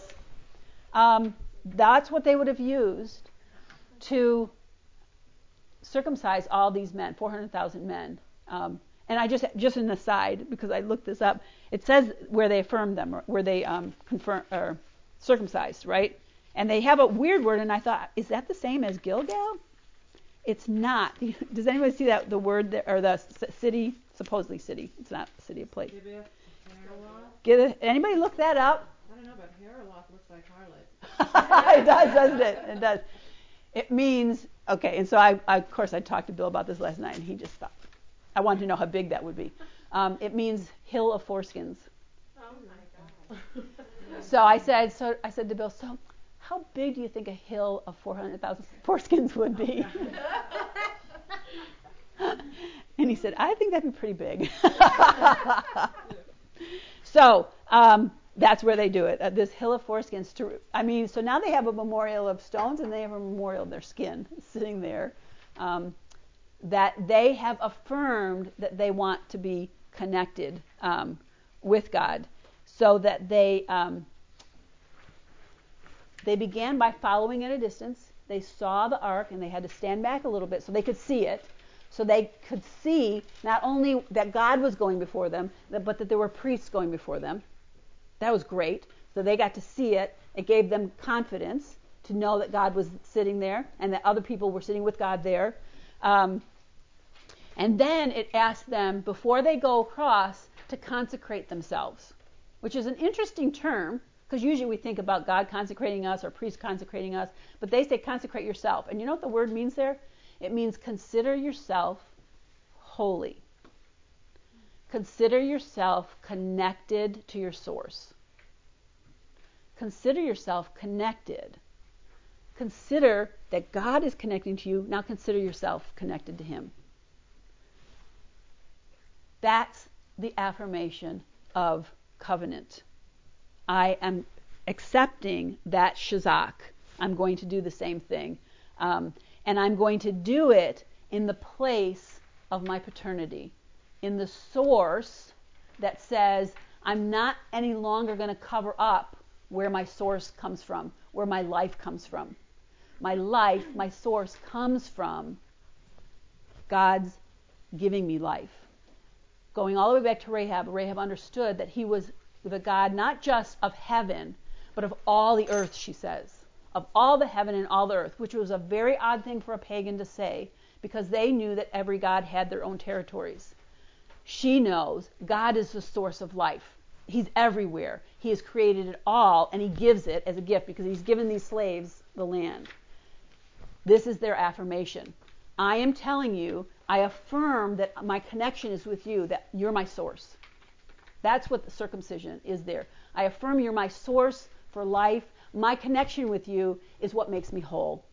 That's what they would have used to circumcise all these men, 400,000 men. And I just an aside, because I looked this up, it says where they affirmed them, or where they circumcised, right? And they have a weird word, and I thought, is that the same as Gilgal? It's not. Does anybody see that, the word there, or the city, supposedly city? It's not a city, a place. Anybody look that up? I don't know, but Haraloth looks like harlot. It does, doesn't it? It does. It means, okay, and so of course I talked to Bill about this last night, and he just thought, I wanted to know how big that would be. It means hill of foreskins. Oh my God. So I said to Bill, so how big do you think a hill of 400,000 foreskins would be? And he said, I think that'd be pretty big. So that's where they do it, this hill of foreskins. So now they have a memorial of stones, and they have a memorial of their skin sitting there. That they have affirmed that they want to be connected with God, so that they began by following at a distance. They saw the ark, and they had to stand back a little bit so they could see it, so they could see not only that God was going before them, but that there were priests going before them. That was great. So they got to see it. It gave them confidence to know that God was sitting there, and that other people were sitting with God there. And then it asked them, before they go across, to consecrate themselves, which is an interesting term, because usually we think about God consecrating us or priests consecrating us, but they say consecrate yourself. And you know what the word means there? It means consider yourself holy. Consider yourself connected to your source. Consider yourself connected. Consider that God is connecting to you. Now consider yourself connected to him. That's the affirmation of covenant. I am accepting that shazak. I'm going to do the same thing. And I'm going to do it in the place of my paternity, in the source that says I'm not any longer going to cover up where my source comes from, where my life comes from. My life, my source comes from God's giving me life. Going all the way back to Rahab, Rahab understood that he was the God not just of heaven, but of all the earth, she says. Of all the heaven and all the earth, which was a very odd thing for a pagan to say, because they knew that every god had their own territories. She knows God is the source of life. He's everywhere. He has created it all, and he gives it as a gift because he's given these slaves the land. This is their affirmation. I am telling you, I affirm that my connection is with you, that you're my source. That's what the circumcision is there. I affirm you're my source for life. My connection with you is what makes me whole.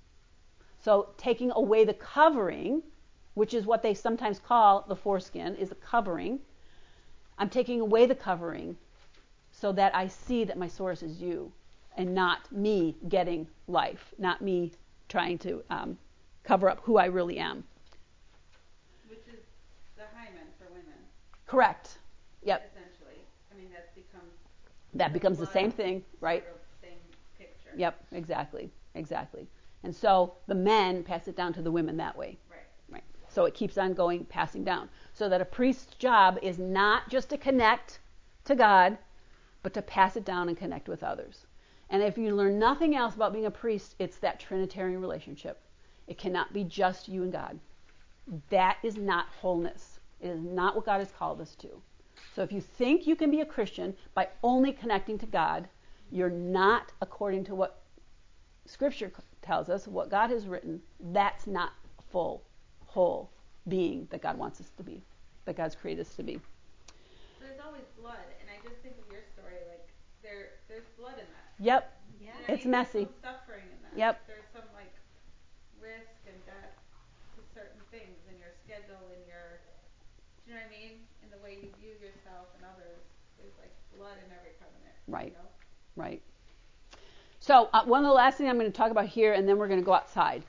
So taking away the covering, which is what they sometimes call the foreskin, is a covering. I'm taking away the covering so that I see that my source is you and not me getting life, not me trying to cover up who I really am. Which is the hymen for women. Correct. Yep. Essentially. I mean, that becomes the same thing, right? Sort of same picture. Yep, exactly. And so the men pass it down to the women that way. Right. So it keeps on going, passing down. So that a priest's job is not just to connect to God, but to pass it down and connect with others. And if you learn nothing else about being a priest, it's that Trinitarian relationship. It cannot be just you and God. That is not wholeness. It is not what God has called us to. So if you think you can be a Christian by only connecting to God, you're not according to what Scripture tells us, what God has written. That's not full, whole being that God wants us to be, that God's created us to be. There's always blood, and I just think of your story, like there's blood in that. Yep. Yeah. It's messy. There's some suffering in that. Yep. There's some like risk and death to certain things in your schedule, in your, do you know what I mean? In the way you view yourself and others. There's like blood in every covenant. Right. You know? Right. So one of the last things I'm going to talk about here, and then we're going to go outside,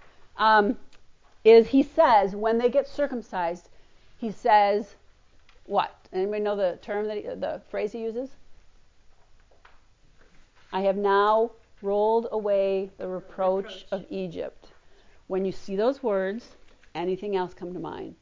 is he says when they get circumcised, he says what? Anybody know the term the phrase he uses? I have now rolled away the reproach of Egypt. When you see those words, anything else come to mind?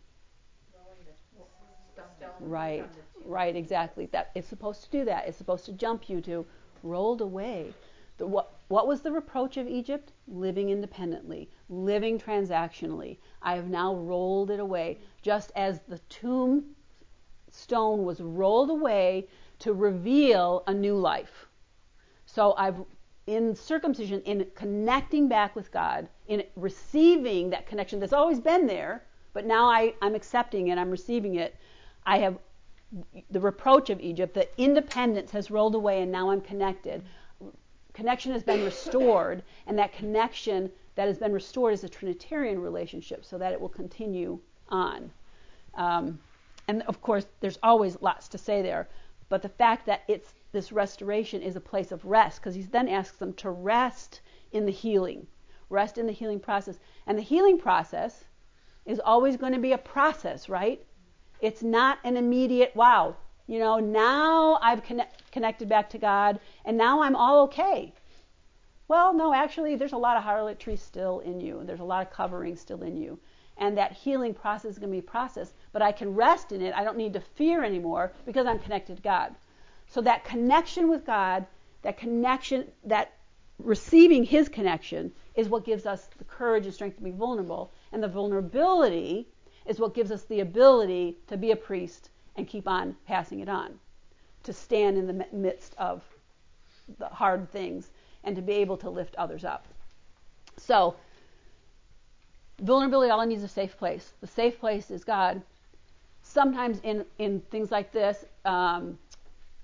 Right, exactly. That it's supposed to do that. It's supposed to jump you to rolled away. What was the reproach of Egypt? Living independently, living transactionally. I have now rolled it away, just as the tombstone was rolled away to reveal a new life. So in circumcision, in connecting back with God, in receiving that connection that's always been there, but now I'm accepting it, I'm receiving it. I have the reproach of Egypt, the independence has rolled away, and now I'm connected. Connection has been restored, and that connection that has been restored is a Trinitarian relationship, so that it will continue on. And of course, there's always lots to say there, but the fact that this restoration is a place of rest, because he then asks them to rest in the healing process. And the healing process is always going to be a process, right? It's not an immediate, wow, now I've connected back to God, and now I'm all okay. Well, no, actually, there's a lot of harlotry still in you, and there's a lot of covering still in you. And that healing process is going to be a process, but I can rest in it. I don't need to fear anymore because I'm connected to God. So that connection with God, that connection, that receiving his connection is what gives us the courage and strength to be vulnerable. And the vulnerability is what gives us the ability to be a priest and keep on passing it on, to stand in the midst of the hard things and to be able to lift others up. So vulnerability, all it needs is a safe place. The safe place is God. Sometimes in things like this,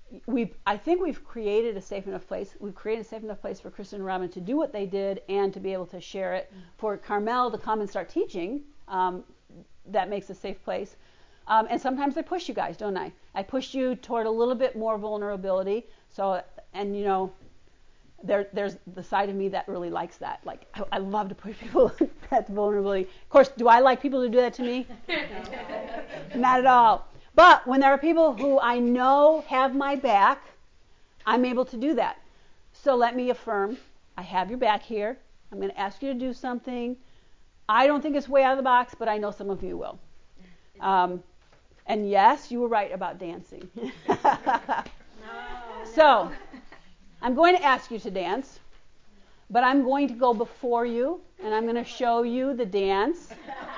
I think we've created a safe enough place. We've created a safe enough place for Kristen and Robin to do what they did and to be able to share it. For Carmel to come and start teaching, that makes a safe place. And sometimes I push you guys, don't I? I push you toward a little bit more vulnerability. So, and you know, there's the side of me that really likes that. Like, I love to push people at vulnerability. Of course, do I like people to do that to me? Not at all. But when there are people who I know have my back, I'm able to do that. So let me affirm, I have your back here. I'm going to ask you to do something. I don't think it's way out of the box, but I know some of you will. And yes, you were right about dancing. So, I'm going to ask you to dance, but I'm going to go before you, and I'm going to show you the dance.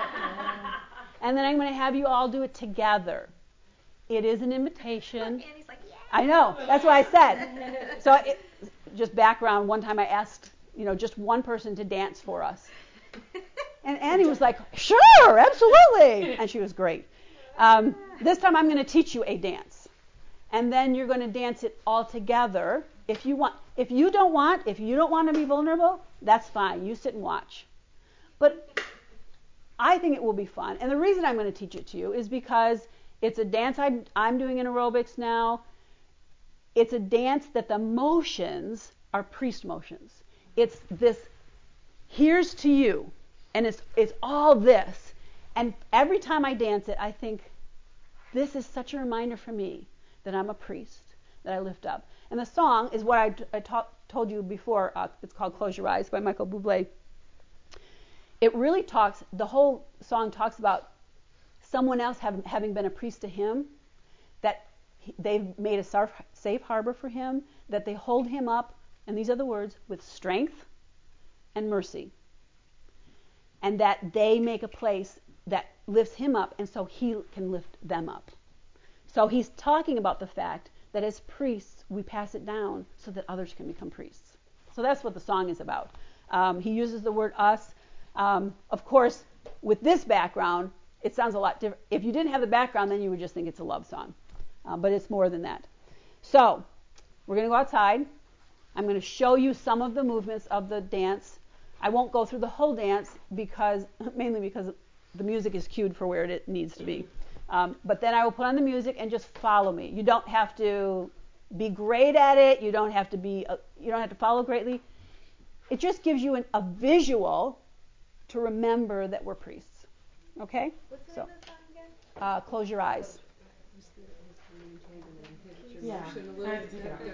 And then I'm going to have you all do it together. It is an invitation. Annie's like, yeah. I know. That's what I said. So, just background, one time I asked, just one person to dance for us. And Annie was like, sure, absolutely. And she was great. This time I'm going to teach you a dance. And then you're going to dance it all together. If you don't want to be vulnerable, that's fine. You sit and watch. But I think it will be fun. And the reason I'm going to teach it to you is because it's a dance I'm doing in aerobics now. It's a dance that the motions are priest motions. It's this, here's to you. And it's all this. And every time I dance it, I think, this is such a reminder for me that I'm a priest, that I lift up. And the song is what I told you before. It's called Close Your Eyes by Michael Bublé. It really the whole song talks about someone else having been a priest to him, that they've made a safe harbor for him, that they hold him up, and these are the words, with strength and mercy. And that they make a place that lifts him up, and so he can lift them up. So he's talking about the fact that as priests, we pass it down so that others can become priests. So that's what the song is about. He uses the word us. Of course, with this background, it sounds a lot different. If you didn't have the background, then you would just think it's a love song. But it's more than that. So we're going to go outside. I'm going to show you some of the movements of the dance. I won't go through the whole dance mainly because the music is cued for where it needs to be. But then I will put on the music and just follow me. You don't have to be great at it. You don't have to follow greatly. It just gives you a visual to remember that we're priests. Okay? What's the name of the song again? Close Your Eyes. Yeah.